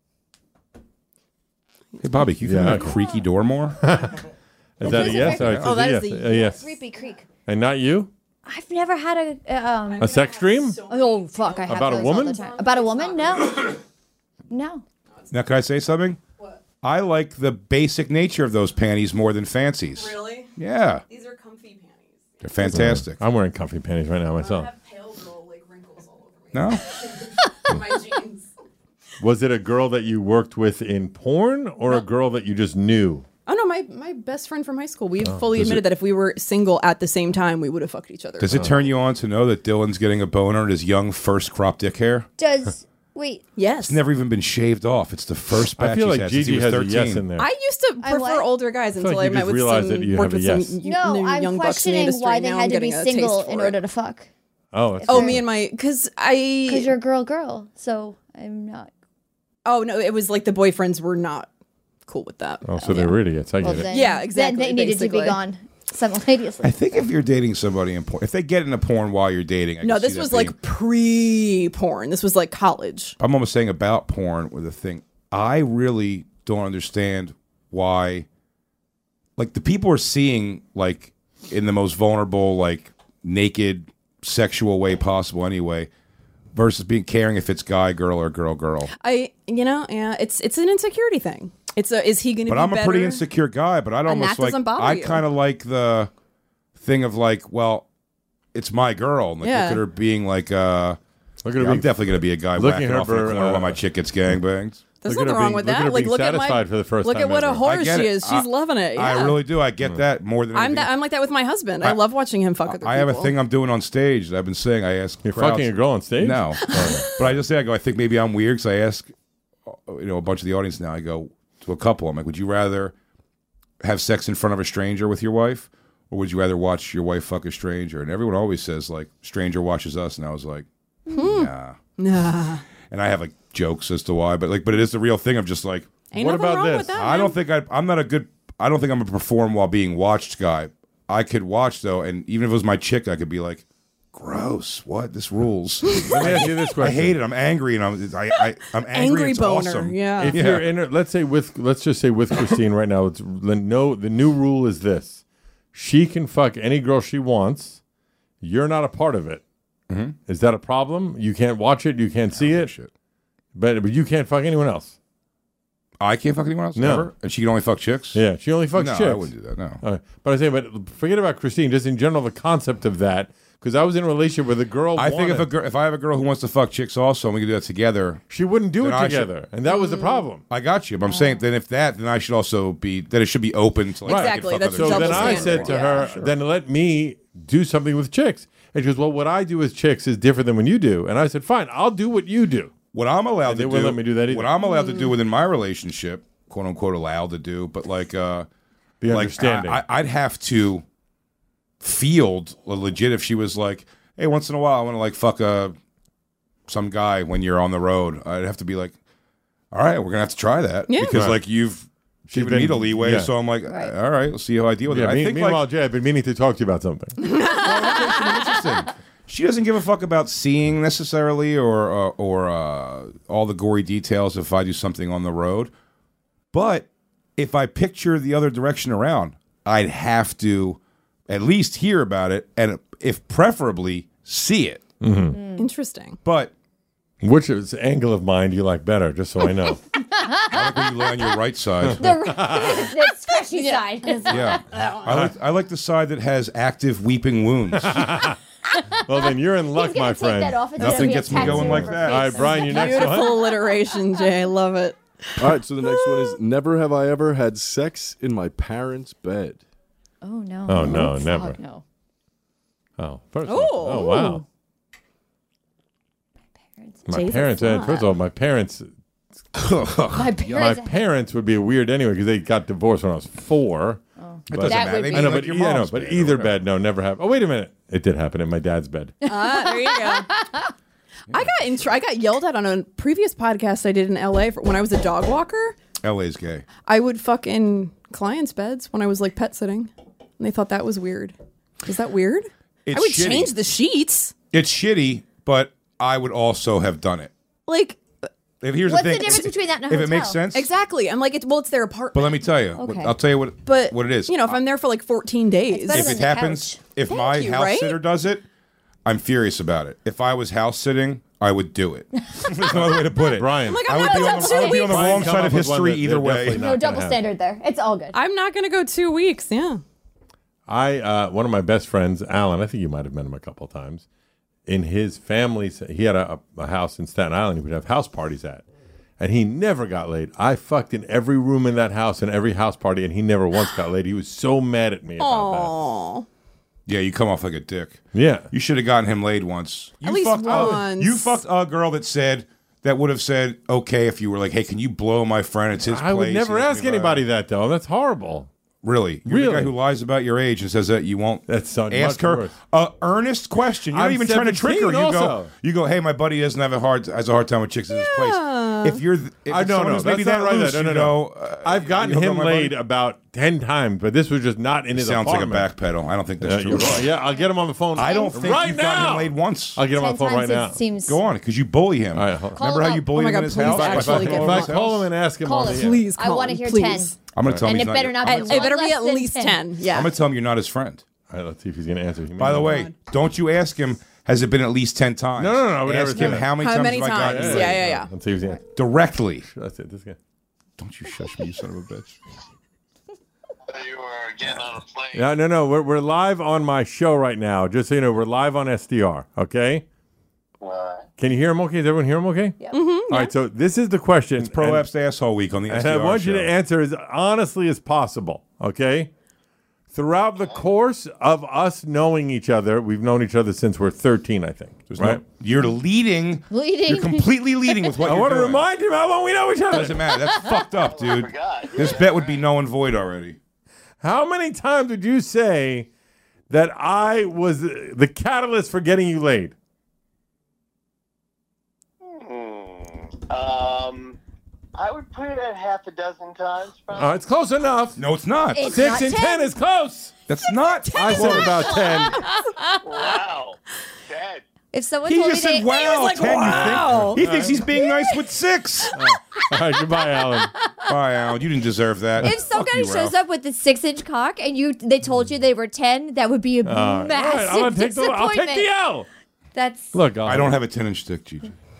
Hey, Bobby, can you Yeah. find a creaky door more? is that a yes? All right, Oh, that is yes. the Yes. Creepy Creek. And not you? I've never had A sex dream? Oh fuck! I have About a those all woman? the time. About a woman? No. No. Now, can I say something? What? I like the basic nature of those panties more than fancies. Really? Yeah. These are comfy panties. They're fantastic. I'm wearing comfy panties right now myself. Pale girl, like, wrinkles all over No? my jeans. Was it a girl that you worked with in porn or a girl that you just knew? Oh, no, my best friend from high school. We fully admitted that if we were single at the same time, we would have fucked each other. Does it turn you on to know that Dylan's getting a boner in his young first crop dick hair? Wait. Yes. It's never even been shaved off. It's the first batch I feel he's like had since he Gigi was has a 13. yes in there. I used to prefer what? older guys feel until like I you met just with realized some that you worked have with a some yes. No, new I'm young bucks in the questioning industry. why they Now had I'm to be getting a taste single for in it. order to fuck. Oh, that's Oh, fair. me and my because You're a girl, so I'm not. Oh no, it was like the boyfriends were not cool with that. Oh, so they were idiots. I get it. Then, Yeah, exactly, Then they needed to basically. be gone simultaneously. I think if you're dating somebody in porn, if they get into porn while you're dating, I No, can see this that was being- like pre-porn. This was like college. I'm almost saying about porn with a thing. I really don't understand why, like, the people are seeing, like, in the most vulnerable, like, naked, sexual way possible anyway, versus being caring if it's guy, girl, or girl, girl. It's an insecurity thing. Is he going to be But I'm better? a pretty insecure guy, but I'd And almost that like, doesn't bother I you. kind of like the thing of, like, well, it's my girl. And, like, Yeah. look at her being like, Look at her I'm being- definitely going to be a guy looking whacking at off in the her, corner while my chick gets gangbanged. There's Look at nothing her wrong being- with look at that. her Like being look at satisfied for the first look time at what a ever. whore I get she it. is. She's loving it. Yeah. I really do. I get that more than anything. I'm like that with my husband. I love watching him fuck other I have a people. thing I'm doing on stage that I've been saying. I ask You're crowds- fucking a girl on stage? No, but I just say I think maybe I'm weird because I ask a bunch of the audience now. I go to a couple. I'm like, would you rather have sex in front of a stranger with your wife, or would you rather watch your wife fuck a stranger? And everyone always says like, stranger watches us, and I was like, nah. And I have like jokes as to why, but it is the real thing of just like, Ain't What nothing about wrong this? with that, I don't man. think I'm not a good. I don't think I'm a perform while being watched guy. I could watch though, and even if it was my chick, I could be like, gross. What? This rules. Let me ask you this I question. hate it. I'm angry, and I'm angry. Angry it's boner. awesome. Yeah. If you're in, let's just say with Christine right now, the new rule is this: she can fuck any girl she wants. You're not a part of it. Is that a problem? You can't watch it. You can't see it. Shit. But you can't fuck anyone else. I can't fuck anyone else? No. Ever? And she can only fuck chicks? Yeah, she only fucks No, chicks. I wouldn't do that, no. But I say, but forget about Christine. Just in general, the concept of that, because I was in a relationship with a girl. I think if I have a girl who wants to fuck chicks also, and we can do that together, she wouldn't do then it I together, and that was the problem. I got you. But I'm saying then if that, then I should also be that it should be open to like Exactly, that's So double then I standard. said to her, then let me do something with chicks. And she goes, well, what I do with chicks is different than when you do. And I said, fine, I'll do what you do. What I'm allowed And to they do. wouldn't let me do that either. What I'm allowed to do within my relationship, quote unquote, allowed to do, but like, Be understanding. I'd have to field legit if she was like, hey, once in a while I want to like fuck some guy when you're on the road. I'd have to be like, all right, we're gonna have to try that because Right. like you've given me the leeway. yeah. So I'm like, all right, we'll see how I deal with Yeah, it. I think meanwhile, like, Jay, I've been meaning to talk to you about something. interesting. She doesn't give a fuck about seeing necessarily or all the gory details if I do something on the road. But if I picture the other direction around, I'd have to at least hear about it and, if preferably, see it. Interesting. But Which is angle of mine do you like better, just so I know? I like when you lay on your right side. The scratchy side. Yeah, I like the side that has active weeping wounds. Well, then you're in luck, He's gonna my take friend. that off. It's Nothing gonna be a gets me tattoo going like of her that. face. All right, Brian, your next Beautiful one. alliteration, Jay. I love it. All right, so the next one is never have I ever had sex in my parents' bed. Oh no. Oh, no, Fuck, never. No. Oh, first. Oh. Oh, wow. My Jay's a parents. slut. First of all, my parents. My parents. My parents would be weird anyway because they got divorced when I was 4. It doesn't That matter. would They be- I know, mean but like your mom's but bed or either whatever. bed, no, never have. Oh, wait a minute, it did happen in my dad's bed. There you go. I got yelled at on a previous podcast I did in LA when I was a dog walker. LA's gay. I would fuck in clients' beds when I was like pet sitting, and they thought that was weird. Is that weird? It's I would shitty. change the sheets. It's shitty, but I would also have done it. Like Here's What's the the thing. difference between that and a If it makes hotel? sense, exactly. I'm like, it's their apartment. But let me tell you. Okay. I'll tell you what it is. You know, if I'm there for like 14 days, better If than it the happens, couch. if Thank my you, house right? sitter does it, I'm furious about it. If I was house sitting, I would do it. There's no other way to put it. Brian. I'm like, I I'm would not be going on the, to I would be on the Brian, wrong come side up of with one history that either they're way. definitely No not double gonna have. standard there. It's all good. I'm not going to go 2 weeks. Yeah. One of my best friends, Alan, I think you might have met him a couple of times. In his family, he had a house in Staten Island he would have house parties at. And he never got laid. I fucked in every room in that house and every house party, and he never once got laid. He was so mad at me about Aww. Yeah, you come off like a dick. that. Yeah. You should have gotten him laid once. You At least fucked once. You fucked a girl that would have said, okay, if you were like, hey, can you blow my friend? It's his place. I would never He has ask to be anybody allowed." that, though. That's horrible. Really? You're the Really? guy who lies about your age and says that you won't That's so ask much her worse. an earnest question. You're not I'm even trying to trick her. 17 also. You go, hey, my buddy has a hard time with chicks in his place. If you're, if I it's no, someone no, who's that's maybe not that right. loose, No, you no, go, no. I've gotten you hook up him my laid buddy? about 10 times, but this was just not in his Sounds apartment. like a backpedal. I don't think that's You're true. right. Yeah, I'll get him on the phone. I don't think right you've now. gotten him laid once. I'll get him on 10 the phone times right now. it seems. Go on, because you bully him. All right, hold on. Call Remember him how you up. bullied Oh my him God, in his please house? actually get If him I on the call him and ask him Call on him. the air. Please I call want to him, hear please. 10. I'm going to tell him And he's it not better your- not It be better be less at than least 10. 10. Yeah. I'm going to tell him you're not his friend. All right, let's see if he's going to answer. He may By the not. way, don't you ask him, has it been at least 10 times? No, I would never Ask say him that. how many How times many have I gotten times? you laid? Yeah. Let's see if he's going to Directly. That's it. This guy. Don't you shush me, you son of a bitch. You were getting on a plane. No. We're live on my show right now. Just so you know, we're live on SDR. Okay. Can you hear him? Okay. Does everyone hear him? Okay. Yep. All right. So this is the question. It's Prolapsed Asshole Week on the and SDR I want show. you to answer as honestly as possible. Okay. Throughout the course of us knowing each other, we've known each other since we're 13, I think. There's right? no, you're leading. Leading. You're completely leading with what I you're want to doing. remind him how long we know each other. Doesn't matter. That's fucked up, dude. This bet would be null and void already. How many times would you say that I was the catalyst for getting you laid? I would put it at half a dozen times. Probably. It's close enough. No, it's not. It's 6 not and 10. 10 is close. That's not. I said about 10. Wow. Dad. If someone He told just me said, they, wow, like, 10, wow. you think? He thinks he's being nice with 6. All right, goodbye, Alan. Bye, Alan. You didn't deserve that. if some Fuck guy you, shows Ralph. up with a 6-inch cock and they told you they were 10, that would be a All massive right, I'll take disappointment. the L. That's Look, I don't have a 10-inch dick, Gigi.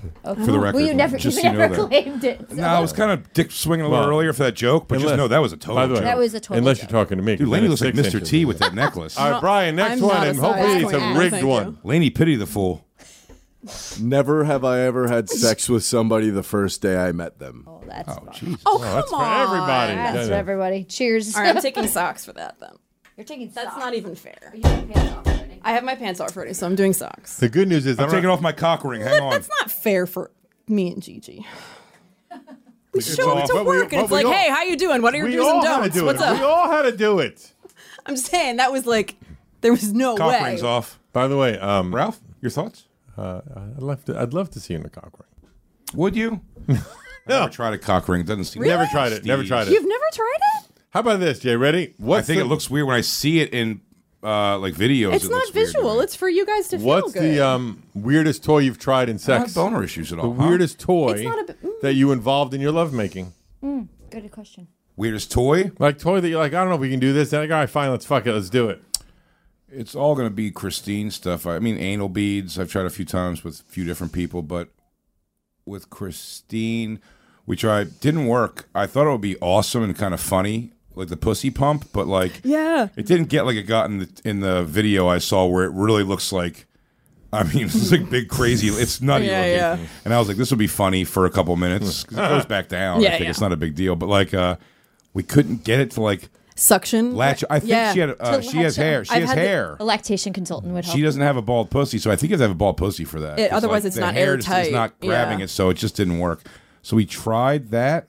Okay. For the record, Well, you never just so you know never that. claimed it. So. No, I was kind of dick swinging a little earlier for that joke, but just know that was a total By the way, joke. That was a total Unless joke. you're talking to me. Dude, 'cause Lainey then looks like it's 6 Mr. T inches. with that necklace. All right, Brian, next I'm one, not and a hopefully size it's a 21. rigged Thank one. you. Lainey, pity the fool. Never have I ever had sex with somebody the first day I met them. Oh, that's fun. Jeez. Oh, That's come for on. everybody. That's for everybody. Cheers. All right, I'm taking socks for that then. You're taking That's socks. not even fair. You have your pants off already. I have my pants off already, so I'm doing socks. The good news is I'm taking off my cock ring. Hang on. That's not fair for me and Gigi. We It's show up off. to But we- work and but it's we like, all- hey, how you doing? What are your we do's all and had to don'ts? do What's it. up? We all had to do it. I'm saying that was like, there was no Cock way. ring's off. By the way, Ralph, your thoughts? I'd love to see you in a cock ring. Would you? Never tried a cock ring. It doesn't seem. Never tried it. Never tried it. You've never tried it? How about this, Jay? Ready? I think it looks weird when I see it in like videos. It's it not looks weird to visual. me. It's for you guys to feel What's good. the weirdest toy you've tried in I don't sex? have boner issues at The all. huh? weirdest toy It's not a that you involved in your lovemaking? Good question. Weirdest toy? Like toy that you're like, I don't know if we can do this. And like, all right, fine, let's fuck it, let's do it. It's all going to be Christine stuff. I mean, anal beads. I've tried a few times with a few different people, but with Christine, we tried. Didn't work. I thought it would be awesome and kind of funny, like the pussy pump, but like, Yeah. it didn't get like it got in the video I saw where it really looks like. I mean, it's like big crazy. It's nutty Yeah, looking. yeah. And I was like, this would be funny for a couple minutes 'cause it goes back down. Yeah, I think yeah. it's not a big deal, but like, we couldn't get it to like Suction. latch. I think Yeah. she had. She has hair. She I've has had the- hair. A lactation consultant would help. She doesn't have a bald pussy, so I think you have to have a bald pussy for that. It- 'Cause, otherwise like, it's the not hair is airtight. not grabbing Yeah. it, so it just didn't work. So we tried that.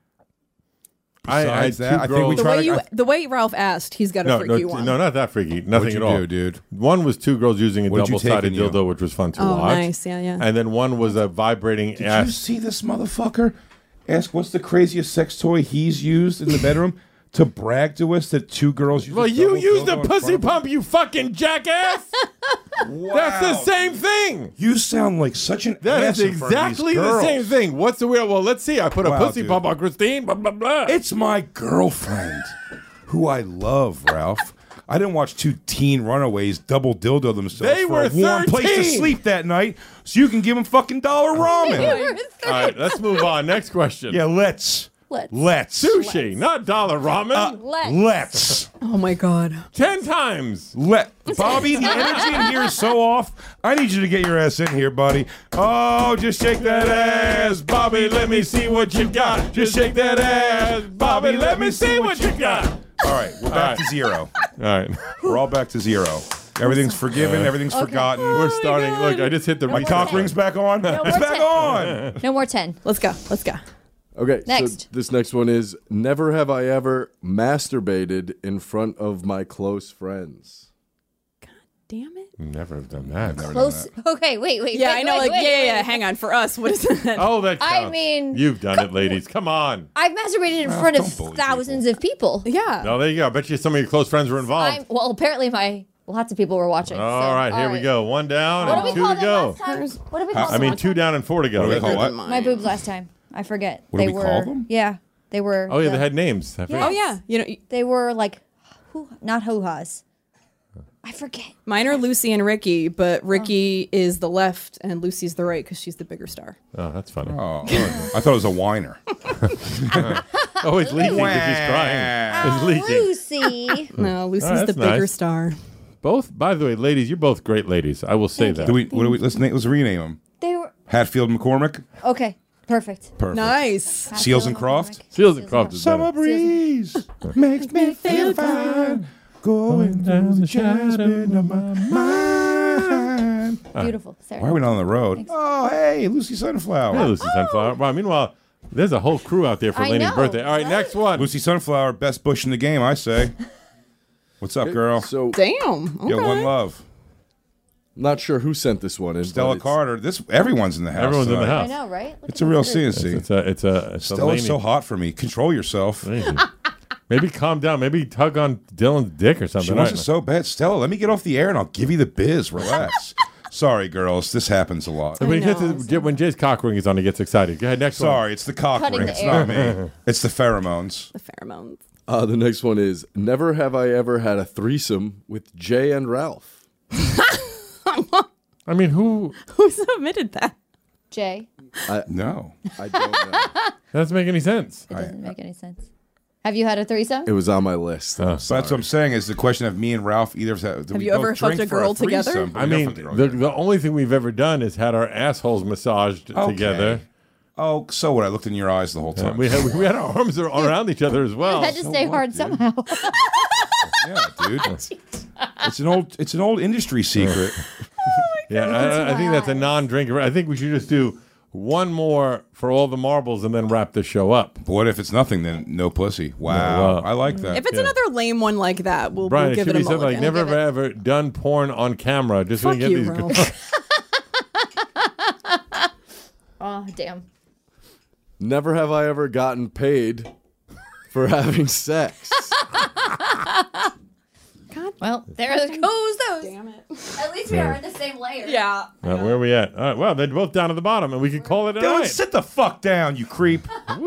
I Besides had that, two I think we girls- tried. The way Ralph asked, he's got a No, freaky no, one. no, not that freaky. Nothing What'd at you all, do, dude? One was two girls using a What'd you take double-sided in you? dildo, which was fun to Oh, watch. nice. Yeah, yeah. And then one was a vibrating Did you ass. see this motherfucker? Ask what's the craziest sex toy he's used in the bedroom to brag to us that two girls use. Well, a you double used dildo a in pussy front of pump, you fucking jackass. them? That's the Wow. same thing. You sound like such an That ass is in front of these exactly the girls. same thing. What's the weird? Well, let's see. I put a Wow, pussy dude. pump on Christine. Blah blah blah. It's my girlfriend, who I love, Ralph. I didn't watch two teen runaways double dildo themselves They for were a warm place to 13. sleep that night, so you can give them fucking $1 ramen. All right, let's move on. Next question. Yeah, let's. Sushi, not dollar ramen. Let's. Oh my god. 10 times. Bobby, the energy in here is so off. I need you to get your ass in here, buddy. Oh, just shake that ass, Bobby. Let me see what you got. Just shake that ass, Bobby. Let me see what you got. All right, we're back to zero. All right. We're all back to zero. Everything's forgiven. Everything's forgotten. We're starting. Look, I just hit the My reset cock button. ring's back on. It's back on. No more 10. Let's go. Let's go. Okay, so Next. this next one is never have I ever masturbated in front of my close friends. Damn it. Never have done that. Close. Okay, wait. Yeah, wait, I know. wait, Like, wait, yeah. wait. Hang on. For us, what is that? Oh, that counts. I mean- You've done it, ladies. Come on. I've masturbated in front of thousands of people. Yeah. No, there you go. I bet you some of your close friends were involved. Well, apparently lots of people were watching. All right, here we go. One down What and did we two call to them go. last time? What did we call I them mean, last 2 time? down and 4 to go. What do we call what? My boobs last time. I forget. What do they we were, call them? Yeah, they were. Oh, yeah, the- they had names. I forget. Oh yeah. You know, They were like, not hoo-has. I forget. mine are Lucy and Ricky, but Ricky is the left and Lucy's the right because she's the bigger star. Oh, that's funny. Oh, I thought it was a whiner. Oh, it's leaking because she's crying. It's leaking. Lucy. No, Lucy's Oh, the that's bigger nice. star. Both, by the way, ladies, you're both great ladies. I will say that. Let's rename them. They were Hatfield McCormick. okay. Perfect. Perfect. Nice. Seals and Croft. Seals and Croft is better. Summer breeze makes me feel fine. Going down the Jasmine of my mind. Beautiful. Sarah. Why are we not on the road? Oh, hey, Lucy Sunflower. Hey, Lucy Sunflower. Wow, meanwhile, there's a whole crew out there for I Lainey's know, birthday. All right, next one. Lucy Sunflower, best bush in the game, I say. What's up, girl? So Damn. Okay. Yo, one love. not sure who sent this one in. Stella but it's- Carter. Everyone's in the house. Everyone's in the tonight. I house. know, right? Look It's at a real this group. CNC. It's a Stella's Lainey. so hot for me. Control yourself. Lainey. Maybe calm down. Maybe tug on Dylan's dick or something. She wants All it right. so bad. Stella, let me get off the air and I'll give you the biz. Relax. Sorry, girls. This happens a lot. When, he gets when Jay's cock ring is on, he gets excited. Go ahead, next one. Sorry, it's the cock Cutting ring. the It's air. not me. It's the pheromones. The pheromones. The next one is never have I ever had a threesome with Jay and Ralph. I mean, who? Who submitted that? Jay? No. I don't know. That doesn't make any sense. It doesn't make any sense. Have you had a threesome? It was on my list. So that's what I'm saying is the question of me and Ralph either have you ever fucked a girl together? I mean, the only thing we've ever done is had our assholes massaged together. Oh, so what? I looked in your eyes the whole time. We had our arms around each other as well. You had to stay hard somehow. Yeah, dude. It's an old industry secret. Yeah, I think that's a non-drinker. I think we should just do one more for all the marbles and then wrap the show up. But what if it's nothing? Then no pussy. Wow, I like that. If it's another lame one like that, we'll Brian, give it should it a be something like mulligan. never ever done porn on camera. Just so we Fuck get you, these. Ralph. Oh, damn. Never have I ever gotten paid for having sex. Well, there goes those. Damn it. At least we are in the same layer. Yeah. Where are we at? All right, well, they're both down at the bottom, and we can call it a Dylan, night. sit the fuck down, you creep.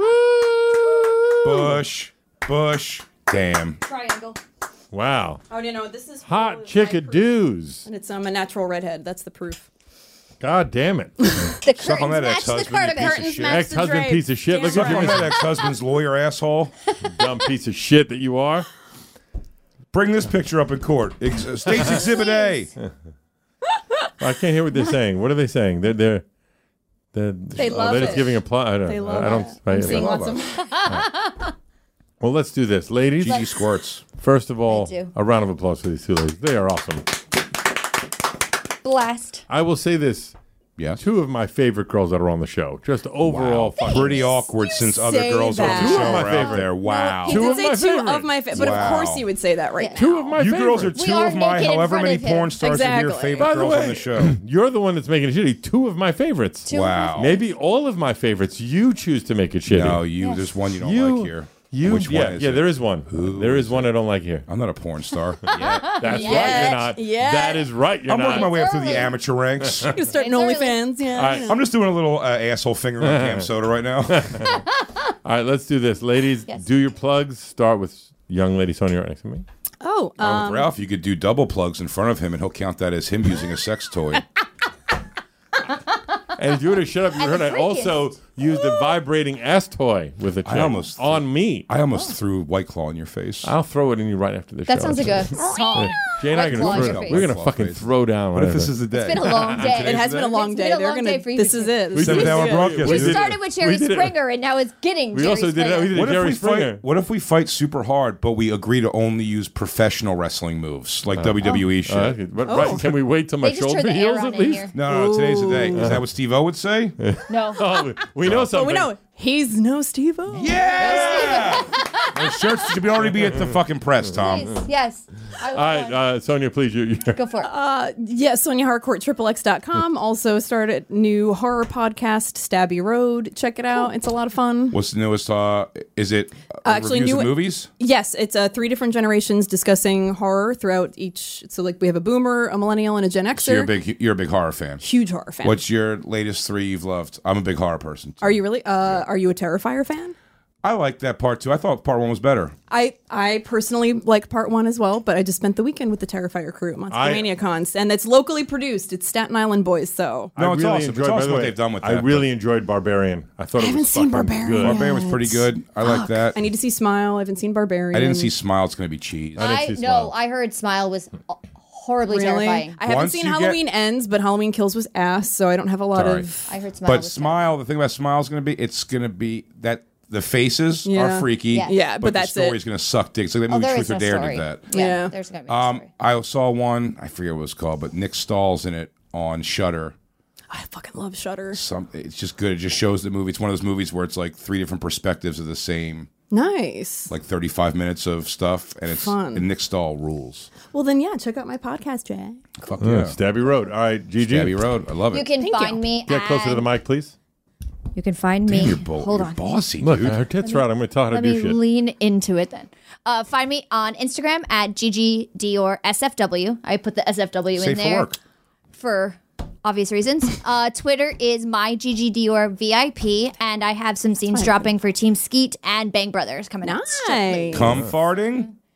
Bush. Damn. Triangle. Wow. Oh, no, this is Hot chickadoos. and it's a natural redhead. That's the proof. God damn it. The Suck on that curtains match the ex-husband, you piece of cardigan. shit. Ex-husband piece of shit. Look Suck at on you, that ex-husband's lawyer asshole. dumb piece of shit that you are. Bring this picture up in court. State's Exhibit A. I can't hear what they're saying. What are they saying? They're love they're just it. giving a plot. I don't. They love I don't. it. I- I'm seeing love lots of. Well, let's do this, ladies. Gigi squirts. First of all, do. a round of applause for these two ladies. They are awesome. Blast. I will say this. Yes. Two of my favorite girls that are on the show. Just overall fucking Pretty awkward since other say girls on that. the Two show of my are out favorite. there. Wow. He Two did of say my two favorite. of my favorite, but Wow. of course he would say that right now. Two of my You favorites. girls are We two are of my, naked in however front many of him. porn stars are your Exactly. favorite By the girls on way, the show. you're the one that's making it shitty. Two of my favorites. Wow. Maybe all of my favorites. You choose to make it shitty. No, there's one you don't like here. Which one is it? there is one. There is one I don't like here. I'm not a porn star. That's right, you're not. Yet. That is right, you're I'm not. working my way up through the early. amateur ranks. You're starting It's early. OnlyFans, yeah. All right. I'm just doing a little asshole finger on Cam Soda right now. All right, let's do this. Ladies, Yes. do your plugs. Start with young lady Sonia right next to me. Oh, With Ralph, you could do double plugs in front of him, and he'll count that as him using a sex toy. And if you would have shut up, you heard I freaking- also used a vibrating ass toy with a chick almost- on me. I almost threw White Claw in your face. I'll throw it in you right after the show. That sounds like a song. Jay and I are White Claw in gonna your throw, face. we're gonna White Claw fucking face. throw down. What if whatever. this is the day? It's been a long day. it has been a long It's day. been a They're long gonna. day for you This two. is it. We This did is it. 7-hour it. broadcast. We dude. started with Jerry We did it. Springer, and now it's getting We Jerry also did it. Springer. We did What Jerry if we Springer. fight? What if we fight super hard, but we agree to only use professional wrestling moves like WWE shit? Okay, but right, can we wait till my They just shoulder turned the air heals on at in least? here. No, today's the day. Is that what Steve-O would say? No. Oh, we know But something. we know he's no Steve-O. Yeah! The shirts should already be at the fucking press, Tom. Yes. I All right, Sonia, please. You. Go for it. Yes, Sonia Harcourt, XXX.com. Also started new horror podcast, Stabby Road. Check it out. It's a lot of fun. What's the newest? Is it Actually, reviews new- of movies? Yes, it's 3 different generations discussing horror throughout each. So, like, we have a boomer, a millennial, and a Gen Xer. So you're a big horror fan. Huge horror fan. What's your latest 3 you've loved? I'm a big horror person. Are you really? Are you a Terrifier fan? I like that part too. I thought part 1 was better. I personally like part 1 as well, but I just spent the weekend with the Terrifier crew at Monster Mania Cons, and it's locally produced. It's Staten Island boys, so No, it's really awesome. enjoyed, It's by awesome the what way, they've done with I that, really enjoyed Barbarian. I thought it haven't was seen fucking Barbarian good. yet. Barbarian was pretty good. I like that. I need to see Smile. I haven't seen Barbarian. I didn't see Smile. It's going to be cheese. I didn't see Smile. I heard Smile was horribly Really? terrifying. I haven't Once seen you get- Halloween Ends, but Halloween Kills was ass, so I don't have a lot Sorry. of. I heard Smile But was Smile, the thing about Smile is going to be that the faces Yeah. are freaky. Yeah. Yeah, but that's the story's going to suck dick. So that movie there Truth is or no Dare story. did that. Yeah, there's gonna be a story. I saw one. I forget what it was called, but Nick Stahl's in it on Shudder. I fucking love Shudder. It's just good. It just shows the movie. It's one of those movies where it's like 3 different perspectives of the same, Nice. like 35 minutes of stuff, and it's Fun. and Nick Stahl rules. Well, then, yeah, check out my podcast, Jay. Fuck Yeah. yeah, Stabby Road. All right, Gigi. Stabby Road. I love it. You can Thank find you. me. Get closer to the mic, please. You can find me. You're Hold on. bossy, Look, dude. her tits are out. I'm going to tell her how Let to do me shit. lean into it then. Find me on Instagram at Gigi Dior SFW. I put the SFW Safe in for there work. for obvious reasons. Twitter is my Gigi Dior VIP, and I have some scenes dropping for Team Skeet and Bang Brothers coming out. Nice. Cum farting.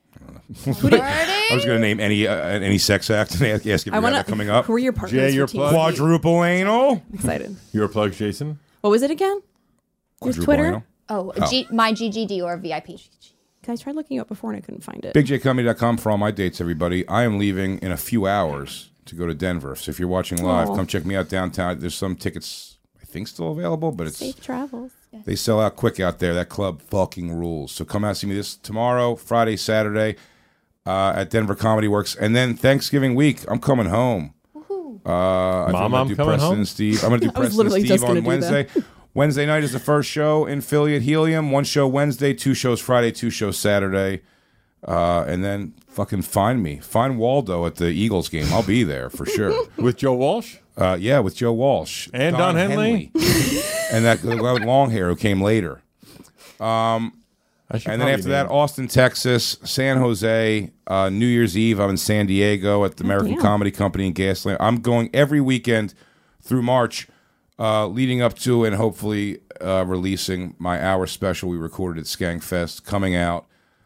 I was going to name any sex act and ask if you have that coming up. Who are your partners? Jay, your for Team plug. Speak? Quadruple anal. Excited. Your plug, Jason? What was it again? Your Quadruple Twitter? anal. My GGD or VIP. I tried looking you up before and I couldn't find it. BigJComedy.com for all my dates, everybody. I am leaving in a few hours to go to Denver. So if you're watching live, come check me out downtown. There's some tickets, I think, still available, but it's Safe travels. they sell out quick out there. That club fucking rules. So come out and see me this tomorrow, Friday, Saturday at Denver Comedy Works. And then Thanksgiving week, I'm coming home. I think I'm I'm do coming Preston home? and Steve. I'm going to do I was Preston and literally Steve just gonna on do Wednesday. Wednesday night is the first show in Philly at Helium. 1 show Wednesday, 2 shows Friday, 2 shows Saturday. And then fucking find me. Find Waldo at the Eagles game. I'll be there for sure. With Joe Walsh? Yeah, with Joe Walsh. And Don Henley? And that guy with long hair who came later. And then after that, Austin, Texas, San Jose, New Year's Eve, I'm in San Diego at the American Comedy Company in Gaslamp. I'm going every weekend through March, leading up to and hopefully releasing my hour special we recorded at Skankfest, coming out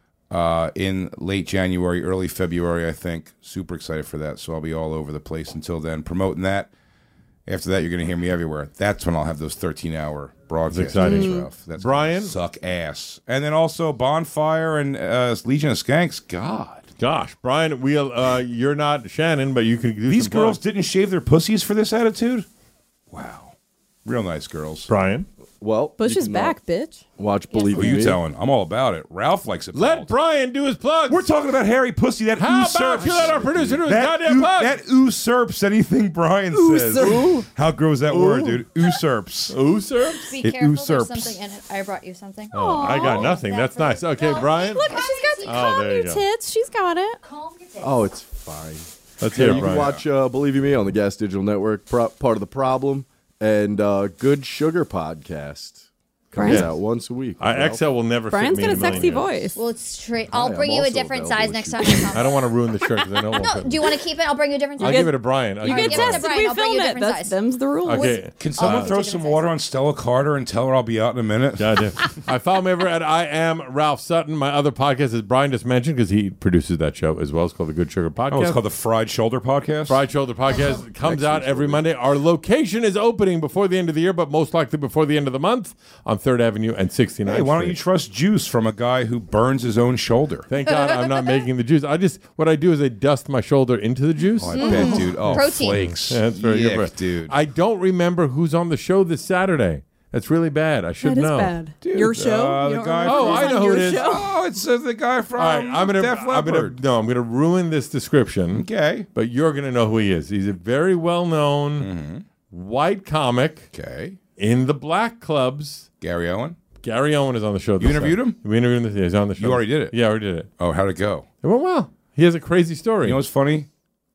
in late January, early February, I think. Super excited for that, so I'll be all over the place until then, promoting that. After that, you're going to hear me everywhere. That's when I'll have those 13-hour broadcasts. That's exciting. That's Brian? gonna suck ass. And then also Bonfire and Legion of Skanks. God. Gosh, Brian, you're not Shannon, but you can do These some girls plugs. didn't shave their pussies for this attitude? Wow. Real nice girls. Brian? Well, Bush you is can, back, bitch. Watch Believe Who Me. you telling? I'm all about it. Ralph likes it. Let bald. Brian do his plugs. We're talking about hairy pussy. That How usurps. about you let our producer do his that, goddamn plugs? that usurps anything Brian says. Usurp. How gross that word, dude? Usurps. Usurps? Be It careful, usurps. there's something in it. I brought you something. Oh, I got nothing. That's nice. Okay, Brian? Look, she's got Oh, there you your go. tits. She's got it. Oh, it's fine. Let's Yeah, hear it, you can Brian. watch Believe You Me on the Gas Digital Network, part of The Problem, and Good Sugar Podcast. Comes Brian's- out once a week. XL will never Brian's fit me got in a million sexy years. voice. Well, it's straight. I'll Hi, bring I'm you a also different available size if next you time you come. I don't want to ruin the shirt because I know it won't No, fit. do you want to keep it? I'll bring you a different size. I'll give it to Brian. You get give it to tested. Brian. We I'll bring filmed you a it. different size. Them's the rules. Okay. Can someone throw some water on Stella Carter and tell her I'll be out in a minute? Yeah, I follow me over at I Am Ralph Sutton. My other podcast is Brian just mentioned because he produces that show as well. It's called The Good Sugar Podcast. Oh, it's called the Fried Shoulder Podcast? Fried Shoulder Podcast comes out every Monday. Our location is opening before the end of the year, but most likely before the end of the month on 3rd Avenue and 69th Hey, why don't Street. you trust juice from a guy who burns his own shoulder? Thank God I'm not making the juice. What I do is I dust my shoulder into the juice. Oh, I bet, dude. Oh, Protein. flakes. Yeah, that's very Yick, good, dude. I don't remember who's on the show this Saturday. That's really bad. I should That is know. bad. Dude, Your show? the You don't guy remember Oh, who's I on know who your it is. show? Oh, it's the guy from All right, I'm Def Leppard. I'm gonna ruin this description. Okay. But you're gonna know who he is. He's a very well-known white comic Okay. in the black clubs. Gary Owen? Gary Owen is on the show. You interviewed him? We interviewed him. He's on the show. You already did it? Yeah, I already did it. Oh, how'd it go? It went well. He has a crazy story. You know what's funny?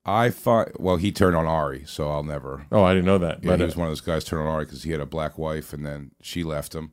Well, he turned on Ari, so I'll never. Oh, I didn't know that. Yeah, but he was one of those guys turned on Ari because he had a black wife, and then she left him.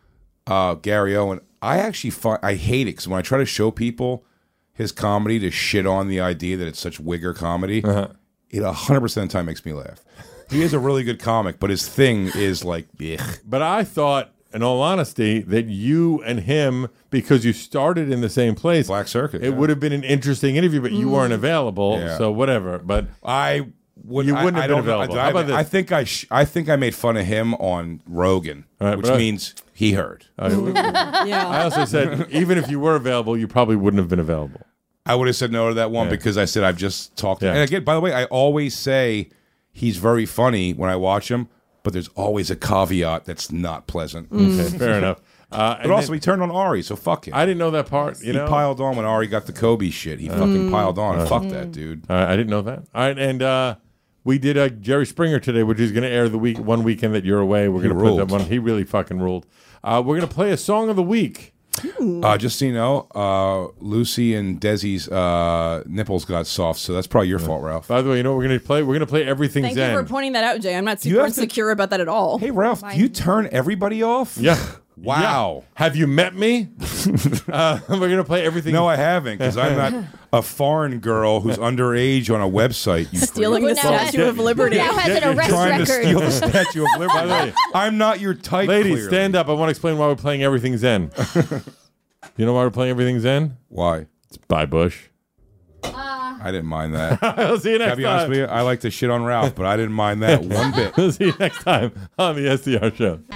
Gary Owen, I actually I hate it because when I try to show people his comedy to shit on the idea that it's such wigger comedy, it 100% of the time makes me laugh. He is a really good comic, but his thing is like, ugh. But I thought, in all honesty, that you and him, because you started in the same place, Black Circuit, it would have been an interesting interview, but you weren't available, Yeah. so whatever. But I would. You wouldn't have been don't know. available. How about this? I think I made fun of him on Rogan, All right, which but- means he heard. Yeah. I also said, even if you were available, you probably wouldn't have been available. I would have said no to that one Yeah. because I said I've just talked. Yeah. And again, by the way, I always say he's very funny when I watch him, but there's always a caveat that's not pleasant. Okay, fair enough. But also, he turned on Ari, so fuck him. I didn't know that part. You he know, piled on when Ari got the Kobe shit. He fucking piled on. Fuck that dude. I didn't know that. All right, and we did Jerry Springer today, which is going to air the one weekend that you're away. We're going to put ruled. that one. He really fucking ruled. We're going to play a song of the week. Just so you know, Lucy and Desi's nipples got soft, so that's probably your fault, Ralph. By the way, you know what we're going to play? We're going to play Everything Thank Zen. you for pointing that out, Jay. I'm not You super have to- insecure about that at all. Hey, Ralph, do you turn everybody off? Yeah. Wow. Yeah. Have you met me? We're going to play Everything. No, I haven't, because I'm not a foreign girl who's underage on a website. You Stealing freak. the Who now Statue of Liberty. Now has an arrest Trying record. to steal the Statue of Liberty. By the way, I'm not your type, ladies, clearly. stand up. I want to explain why we're playing Everything Zen. You know why we're playing Everything Zen? Why? Bye, Bush. I didn't mind that. I'll see you next I'll be honest time. with you, I like to shit on Ralph, but I didn't mind that one bit. We'll see you next time on the SDR Show.